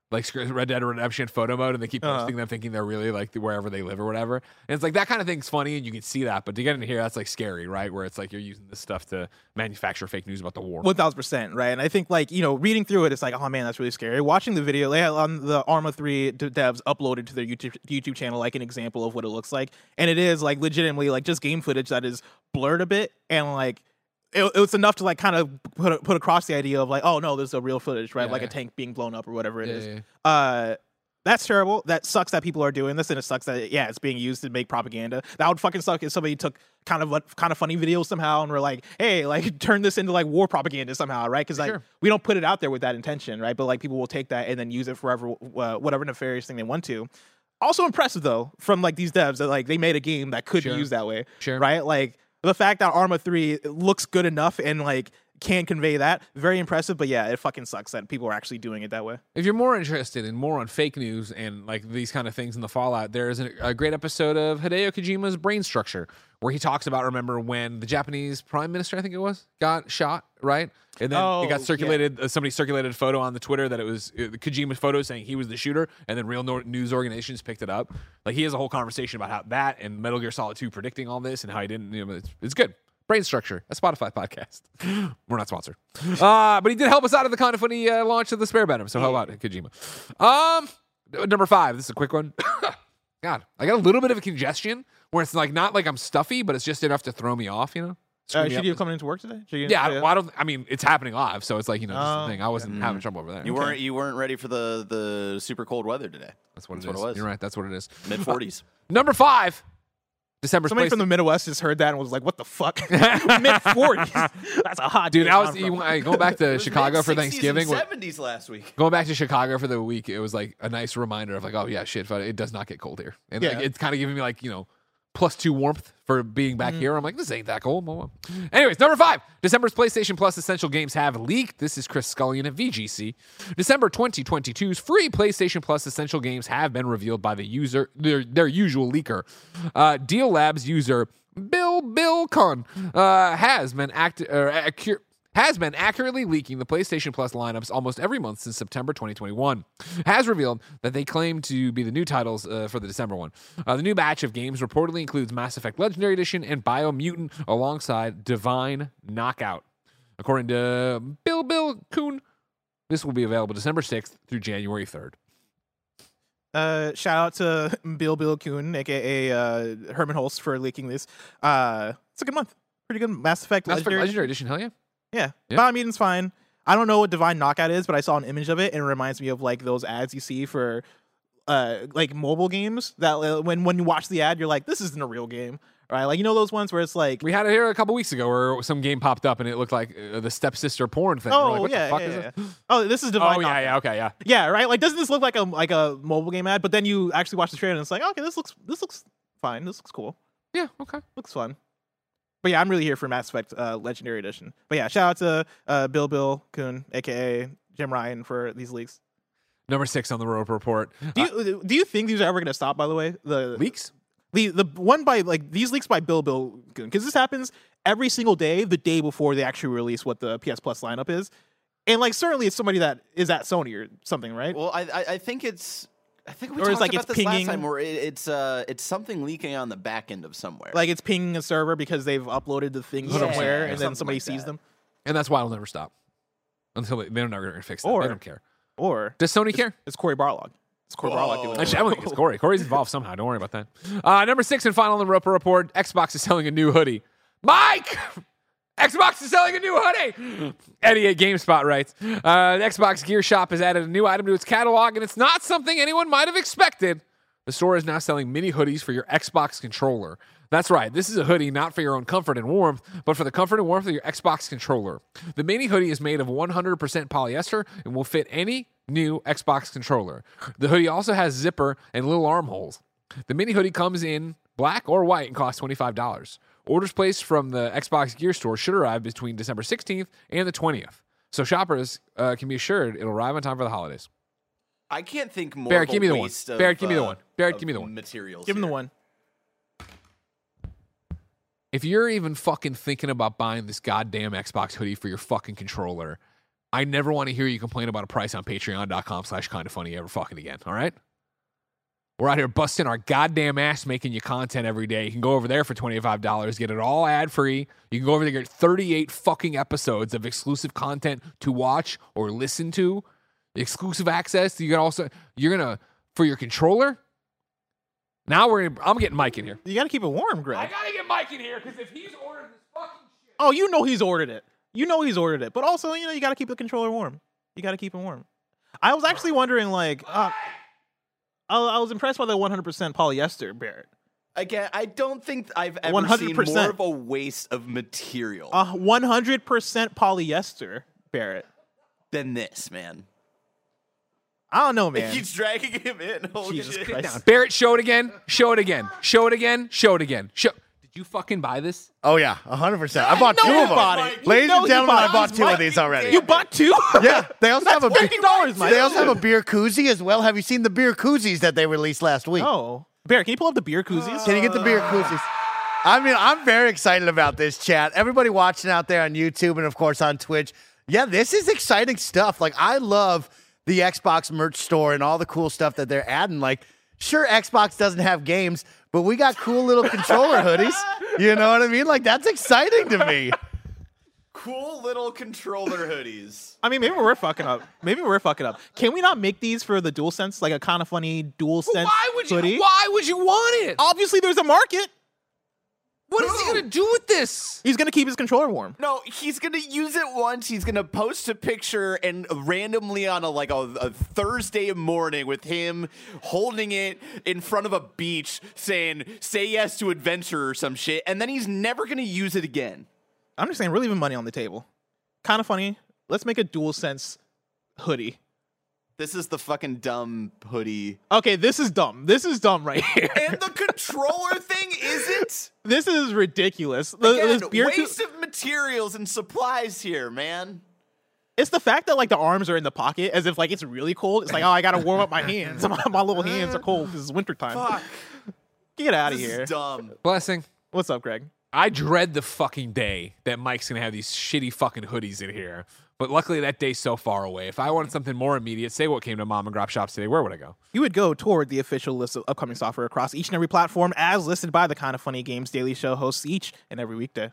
like Red Dead Redemption photo mode, and they keep posting them thinking they're really like wherever they live or whatever. And it's like that kind of thing's funny, and you can see that. But to get into here, that's like scary, right? Where it's like you're using this stuff to manufacture fake news about the war. 1000%, right? And I think like reading through it, it's like, oh man, that's really scary. Watching the video, they had on the Arma 3 devs uploaded to their YouTube channel like an example of what it looks like, and it is like legitimately like just game footage that is blurred a bit, and like it was enough to like kind of put across the idea of like, oh no, there's a real footage, right? Like a tank being blown up or whatever it is. That's terrible. That sucks that people are doing this, and it sucks that it's being used to make propaganda. That would fucking suck if somebody took kind of funny videos somehow and were like, hey, like turn this into like war propaganda somehow, right? Because like we don't put it out there with that intention, right? But like people will take that and then use it forever, whatever nefarious thing they want to. Also impressive though from like these devs that like they made a game that could be used that way, right? Like the fact that Arma 3 looks good enough and like can convey that, very impressive. But yeah, it fucking sucks that people are actually doing it that way. If you're more interested in more on fake news and like these kind of things in the Fallout, there is a great episode of Hideo Kojima's Brain Structure where he talks about, remember when the Japanese prime minister, I think it was, got shot, right? And then it got circulated, somebody circulated a photo on the Twitter that it was Kojima photo saying he was the shooter, and then real news organizations picked it up. Like he has a whole conversation about how that and Metal Gear Solid 2 predicting all this and how he didn't, it's good. Brain Structure, a Spotify podcast. We're not sponsored. But he did help us out of the kind of funny launch of the Spare Venom. So how about it, Kojima? Number 5. This is a quick one. God, I got a little bit of a congestion where it's like not like I'm stuffy, but it's just enough to throw me off, Should you come into work today? I mean, it's happening live, so it's like, just the thing. I wasn't having trouble over there. You weren't ready for the super cold weather today. That's what it was. You're right. That's what it is. Mid-40s. Number 5. December. Somebody from the Midwest just heard that and was like, "What the fuck?" Mid-40s. That's a hot dude. I was going back to Chicago for Thanksgiving. 70s last week. Going back to Chicago for the week, it was like a nice reminder of like, oh yeah, shit, it does not get cold here, and like, it's kind of giving me like +2 warmth for being back here. I'm like, this ain't that cold. Anyways, number 5. December's PlayStation Plus Essential Games have leaked. This is Chris Scullion at VGC. December 2022's free PlayStation Plus Essential Games have been revealed by the user, their usual leaker. Deal Labs user Bill Kun has been accurately leaking the PlayStation Plus lineups almost every month since September 2021. Has revealed that they claim to be the new titles for the December one. The new batch of games reportedly includes Mass Effect Legendary Edition and Biomutant alongside Divine Knockout. According to Bill Kuhn, this will be available December 6th through January 3rd. Shout out to Bill Kuhn, aka Herman Holst, for leaking this. It's a good month. Pretty good. Mass Effect Legendary Edition, hell yeah. Yeah. Biomutan's fine. I don't know what Divine Knockout is, but I saw an image of it and it reminds me of like those ads you see for like mobile games that when you watch the ad, you're like, this isn't a real game, right? Like, those ones where it's like, we had it here a couple weeks ago where some game popped up and it looked like the stepsister porn thing. Oh, like, what yeah, the fuck is this? Oh, this is Divine Knockout. Yeah, okay, yeah. Yeah, right? Like, doesn't this look like a mobile game ad? But then you actually watch the trailer and it's like, okay, this looks fine. This looks cool. Yeah, okay. Looks fun. But yeah, I'm really here for Mass Effect Legendary Edition. But yeah, shout out to Bill Kuhn, a.k.a. Jim Ryan, for these leaks. Number 6 on the Roper Report. Do you think these are ever going to stop, by the way? The leaks? The one by, like, these leaks by Bill Kuhn. Because this happens every single day, the day before they actually release what the PS Plus lineup is. And, like, certainly it's somebody that is at Sony or something, right? Well, I think it's... I think we or talked like about it's this pinging, last time where it's something leaking on the back end of somewhere. Like it's pinging a server because they've uploaded the things somewhere and then somebody sees them. And that's why it'll never stop. Until they're never going to fix that. They don't care. Or does Sony care? It's Cory Barlog. It's Cory Barlog doing it. I don't think it's Cory. Cory's involved somehow. Don't worry about that. Number 6 and final on the Roper Report. Xbox is selling a new hoodie. Mike! Xbox is selling a new hoodie. Eddie at GameSpot writes, the Xbox Gear Shop has added a new item to its catalog, and it's not something anyone might have expected. The store is now selling mini hoodies for your Xbox controller. That's right. This is a hoodie not for your own comfort and warmth, but for the comfort and warmth of your Xbox controller. The mini hoodie is made of 100% polyester and will fit any new Xbox controller. The hoodie also has zipper and little armholes. The mini hoodie comes in black or white and costs $25. Orders placed from the Xbox Gear Store should arrive between December 16th and the 20th. So shoppers can be assured it'll arrive on time for the holidays. I can't think more Barrett, of give me a the one. waste of, Barrett, give me the one. Barrett, give me the one. Materials. Give him the one. If you're even fucking thinking about buying this goddamn Xbox hoodie for your fucking controller, I never want to hear you complain about a price on patreon.com/kindafunny ever fucking again, all right? We're out here busting our goddamn ass making you content every day. You can go over there for $25, get it all ad-free. You can go over there and get 38 fucking episodes of exclusive content to watch or listen to. Exclusive access. You can also, you're going to, for your controller. Now I'm getting Mike in here. You got to keep it warm, Greg. I got to get Mike in here because if he's ordered this fucking shit. Oh, you know he's ordered it. You know he's ordered it. But also, you got to keep the controller warm. You got to keep it warm. I was actually wondering, like, I was impressed by the 100% polyester, Barrett. Again, I don't think I've ever 100%. seen more of a waste of material 100% polyester, Barrett. than this, man. I don't know, man. He's dragging him in. Oh, Jesus shit. Christ. Barrett, show it again. Show it again. Show it again. Show it again. Did you fucking buy this? Oh, yeah, 100%. I bought two you of them. bought it. You Ladies know and you gentlemen, bought I bought it. two of these already. You bought two? Yeah, they also have a beer. $50, Mike. They also have a beer koozie as well. Have you seen the beer koozies that they released last week? Oh. Barrett, can you pull up the beer koozies? Can you get the beer koozies? I mean, I'm very excited about this, chat. Everybody watching out there on YouTube and, of course, on Twitch. Yeah, this is exciting stuff. Like, I love the Xbox merch store and all the cool stuff that they're adding. Like, sure, Xbox doesn't have games, but we got cool little controller hoodies. You know what I mean? Like, that's exciting to me. Cool little controller hoodies. I mean, maybe we're fucking up. Can we not make these for the DualSense, like a kind of funny DualSense hoodie? Why would you want it? Obviously, there's a market. What is he going to do with this? He's going to keep his controller warm. No, he's gonna use it once. He's gonna post a picture and randomly on a Thursday morning with him holding it in front of a beach, saying "Say yes to adventure" or some shit, and then he's never gonna use it again. I'm just saying, we're leaving money on the table. Kind of funny. Let's make a DualSense hoodie. This is the fucking dumb hoodie. Okay, this is dumb. This is dumb right here. And the controller thing isn't. This is ridiculous. Again, This beer waste of materials and supplies here, man. It's the fact that like the arms are in the pocket as if like it's really cold. It's like, oh, I gotta warm up my hands. My little hands are cold because it's wintertime. Fuck. Get out of This here. is dumb. Blessing. What's up, Greg? I dread the fucking day that Mike's going to have these shitty fucking hoodies in here. But luckily that day's so far away. If I wanted something more immediate, say what came to mom and grop shops today, where would I go? You would go toward the official list of upcoming software across each and every platform as listed by the Kind of Funny Games Daily Show hosts each and every weekday.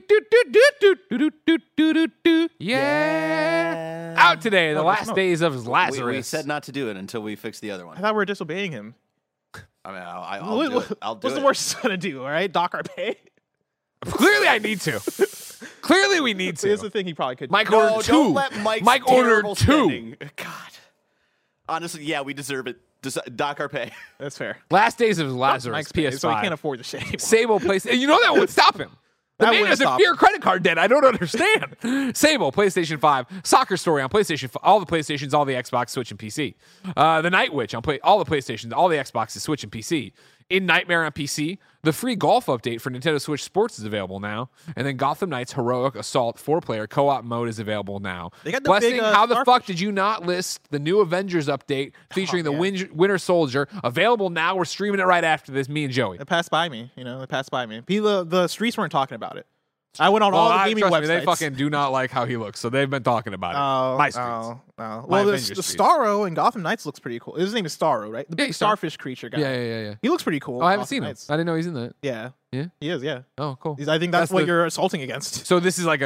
Yeah. Out today, the last days of Lazarus. We said not to do it until we fix the other I one. thought we were disobeying him. I mean, I'll do it. I'll do What's it. the worst it's gonna do, all right? Dock our pay? Clearly I need to. Clearly we need Here's the to. thing he probably could Mike do. ordered No, two. don't let Mike's Mike ordered terrible two. spending. God. Honestly, yeah, we deserve it. Dock our pay. That's fair. Last days of Lazarus, Mike's pay, PS5. so he can't afford the shit anymore. Sable PlayStation. You know that would stop him. The That man wouldn't has a stop fear him. credit card debt. I don't understand. Sable, PlayStation 5. Soccer Story on PlayStation 5. All the PlayStations, all the Xbox, Switch, and PC. The Night Witch on all the PlayStations, all the Xboxes, Switch, and PC. In Nightmare on PC. The free golf update for Nintendo Switch Sports is available now. And then Gotham Knights Heroic Assault 4-player co-op mode is available now. They got the Blessing, big, how the fuck Starfish. did you not list the new Avengers update featuring the Winter Soldier? Available now. We're streaming it right after this, me and Joey. It passed by me, It passed by me. The streets weren't talking about it. I went on all the gaming trust websites. me, they fucking do not like how he looks, so they've been talking about it. My streets. Oh. My Well, the Avengers streets. Starro in Gotham Knights looks pretty cool. His name is Starro, right? The big he's Star- starfish creature guy. Yeah. He looks pretty cool. Oh, I haven't Gotham seen him. Knights. I didn't know he's in that. Yeah. Yeah? He is, yeah. Oh, cool. I think that's what the- you're assaulting against. So this is like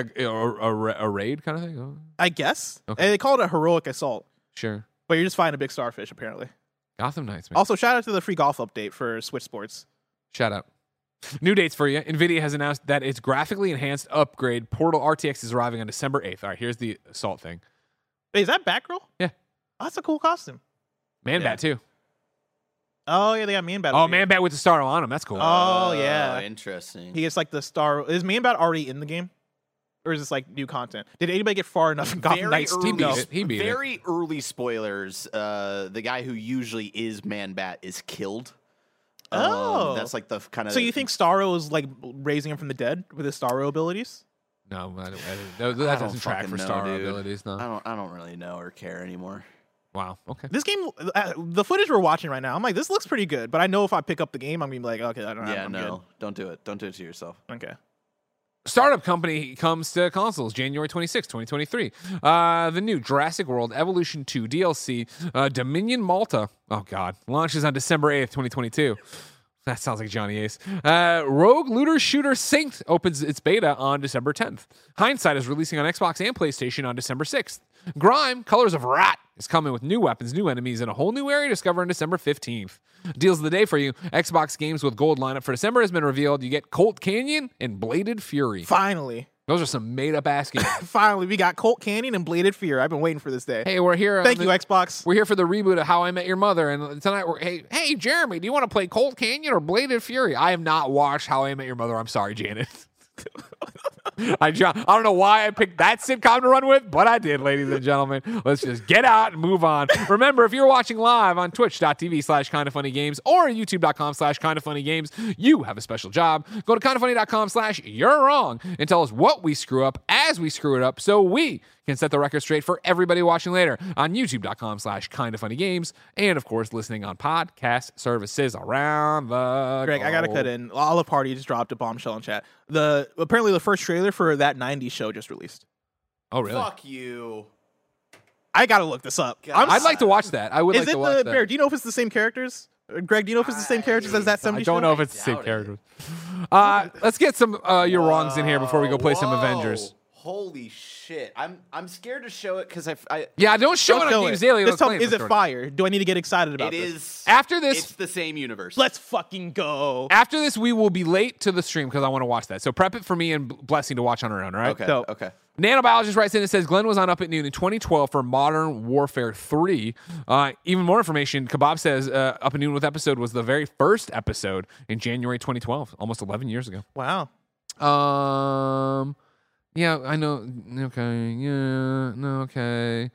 a raid kind of thing? Oh, I guess. Okay. And they call it a heroic assault, sure. but you're just fighting a big starfish, apparently. Gotham Knights, man. Also, shout out to the free golf update for Switch Sports. Shout out. New dates for you. NVIDIA has announced that its graphically enhanced upgrade Portal RTX is arriving on December 8th. All right, here's the assault thing. Wait, is that Batgirl? Yeah. Oh, that's a cool costume. Man-Bat, too. Oh, yeah, they got Man-Bat. Oh, over here. Man-Bat with the star on him. That's cool. Oh, yeah. Interesting. He gets like the star. Is Man-Bat already in the game? Or is this like new content? Did anybody get far enough in Gotham Knights to He beat know? it. He beat it. Very early spoilers. The guy who usually is Man-Bat is killed. Oh. That's like the kind of. So you think Starro is like raising him from the dead with his Starro abilities? No, that I doesn't don't track fucking for know, star dude. abilities. No. I don't really know or care anymore. Wow. Okay. This game, the footage we're watching right now, I'm like, this looks pretty good. But I know if I pick up the game, I'm gonna be like, okay, I don't. Yeah, I'm no, don't do it. Don't do it to yourself. good. Okay. Startup Company comes to consoles January 26, 2023. The new Jurassic World Evolution 2 DLC, Dominion Malta, oh god, launches on December 8th, 2022. That sounds like Johnny Ace. Rogue Looter Shooter Synced opens its beta on December 10th. Hindsight is releasing on Xbox and PlayStation on December 6th. Grime, Colors of Rat, is coming with new weapons, new enemies, and a whole new area to discover on December 15th. Deals of the day for you. Xbox games with gold lineup for December has been revealed. You get Colt Canyon and Bladed Fury. Finally. Those are some made-up ass games. Finally, we got Colt Canyon and Bladed Fury. I've been waiting for this day. Hey, we're here. Thank you, Xbox. We're here for the reboot of How I Met Your Mother, and tonight hey, Jeremy, do you want to play Colt Canyon or Bladed Fury? I have not watched How I Met Your Mother. I'm sorry, Janet. I don't know why I picked that sitcom to run with, but I did, ladies and gentlemen. Let's just get out and move on. Remember, if you're watching live on twitch.tv/kindoffunnygames or youtube.com/kindoffunnygames, you have a special job. Go to kindoffunny.com/you're wrong and tell us what we screw up as we screw it up so we can set the record straight for everybody watching later on youtube.com/kindoffunnygames and, of course, listening on podcast services around the Greg, I gotta cut in. Olive Party just dropped a bombshell in chat. Apparently the first trailer for that 90s show just released. Oh, really? Fuck you. I gotta look this up. I'd like to watch that. I would like to watch that. Bear? Do you know if it's the same characters? Greg, do you know if it's the same characters as that 70s I show? don't know if it's the same characters. Let's get some your wrongs in here before we go play some Avengers. Holy shit! I'm scared to show it because I don't show it on Games Daily. Just tell me, is it fire? Do I need to get excited about it? this? It is. After this, it's the same universe. Let's fucking go. After this, we will be late to the stream because I want to watch that. So prep it for me and Blessing to watch on our own. All right. Okay. Dope. Okay. Nanobiologist writes in and says Glenn was on Up at Noon in 2012 for Modern Warfare 3. Even more information, Kebab says Up at Noon with episode was the very first episode in January 2012, almost 11 years ago. Wow. Yeah, I know. Okay. Yeah. No. Okay.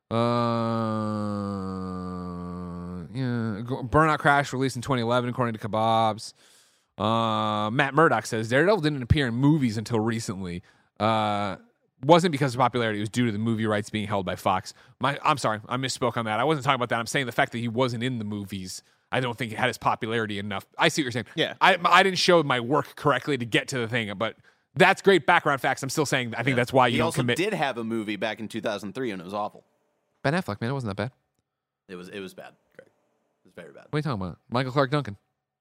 Yeah. Burnout Crash released in 2011, according to Kebabs. Matt Murdock says Daredevil didn't appear in movies until recently. Wasn't because of popularity. It was due to the movie rights being held by Fox. I'm sorry. I misspoke on that. I wasn't talking about that. I'm saying the fact that he wasn't in the movies, I don't think it had his popularity enough. I see what you're saying. Yeah. I didn't show my work correctly to get to the thing, but that's great background facts. I'm still saying I think that's why you don't commit. He also did have a movie back in 2003, and it was awful. Ben Affleck, man, it wasn't that bad. It was bad, Greg. It was very bad. What are you talking about? Michael Clark Duncan.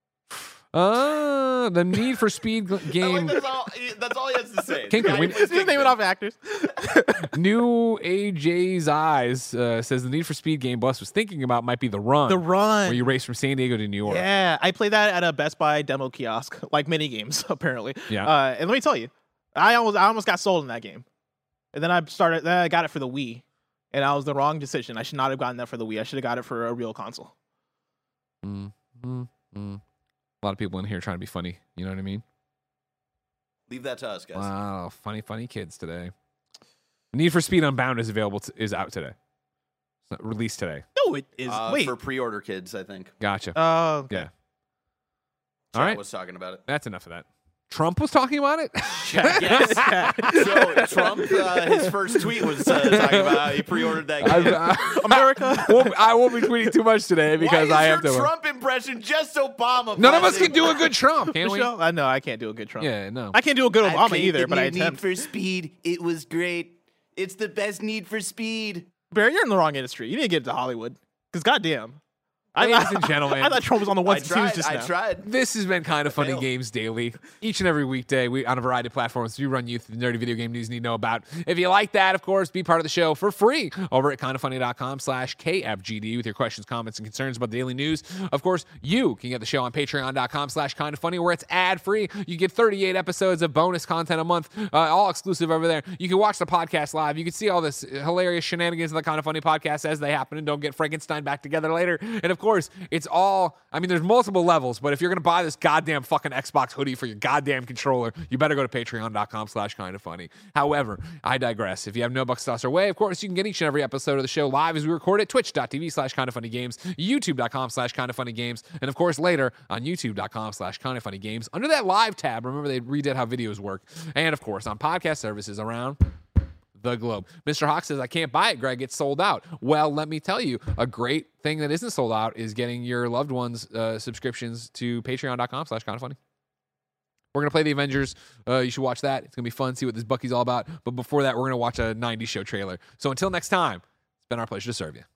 The Need for Speed game. That's all he has to say. Kingpin. Just name it off actors. New AJ's Eyes says the Need for Speed game Bless was thinking about might be The Run. The Run. Where you race from San Diego to New York. Yeah, I played that at a Best Buy demo kiosk, like mini games, apparently. Yeah. And let me tell you, I almost got sold in that game. And then I got it for the Wii. And that was the wrong decision. I should not have gotten that for the Wii. I should have got it for a real console. A lot of people in here trying to be funny. You know what I mean? Leave that to us, guys. Wow, funny kids today. Need for Speed Unbound is out today. It's not released today. No, it is. Wait. For pre-order kids, I think. Gotcha. Oh, okay. Yeah. All right. was talking about it. That's enough of that. Trump was talking about it? Yes. So Trump, his first tweet was talking about how he pre-ordered that game. America. I won't be tweeting too much today because Why is I have your to. Trump impression just Obama. None of us can do a good Trump, can we? I know I can't do a good Trump. Yeah, no. I can't do a good Obama either, but I Need attempt. for Speed. It was great. It's the best Need for Speed. Barry, you're in the wrong industry. You need to get into Hollywood. Because goddamn. Ladies and gentlemen, I thought Trump was on the ones and twos just now. I tried. this has been Kind of Funny Games Daily. Each and every weekday, we on a variety of platforms, we run you through the nerdy video game news you need to know about. If you like that, of course, be part of the show for free over at kindoffunny.com/KFGD with your questions, comments, and concerns about the daily news. Of course, you can get the show on patreon.com/kindoffunny where it's ad-free. You get 38 episodes of bonus content a month, all exclusive over there. You can watch the podcast live. You can see all this hilarious shenanigans of the Kind of Funny podcast as they happen and don't get Frankenstein back together later. And of course, it's all, there's multiple levels, but if you're going to buy this goddamn fucking Xbox hoodie for your goddamn controller, you better go to patreon.com/kindoffunny. However, I digress. If you have no bucks to toss our way, of course, you can get each and every episode of the show live as we record it, twitch.tv/kindoffunnygames, youtube.com/kindoffunnygames, and of course, later on youtube.com/kindoffunnygames. Under that live tab, remember they redid how videos work. And of course, on podcast services around the globe. Mr. Hawk says, I can't buy it, Greg. It's sold out. Well, let me tell you, a great thing that isn't sold out is getting your loved ones subscriptions to patreon.com/kindoffunny. We're going to play the Avengers. You should watch that. It's going to be fun, see what this Bucky's all about. But before that, we're going to watch a 90s show trailer. So until next time, it's been our pleasure to serve you.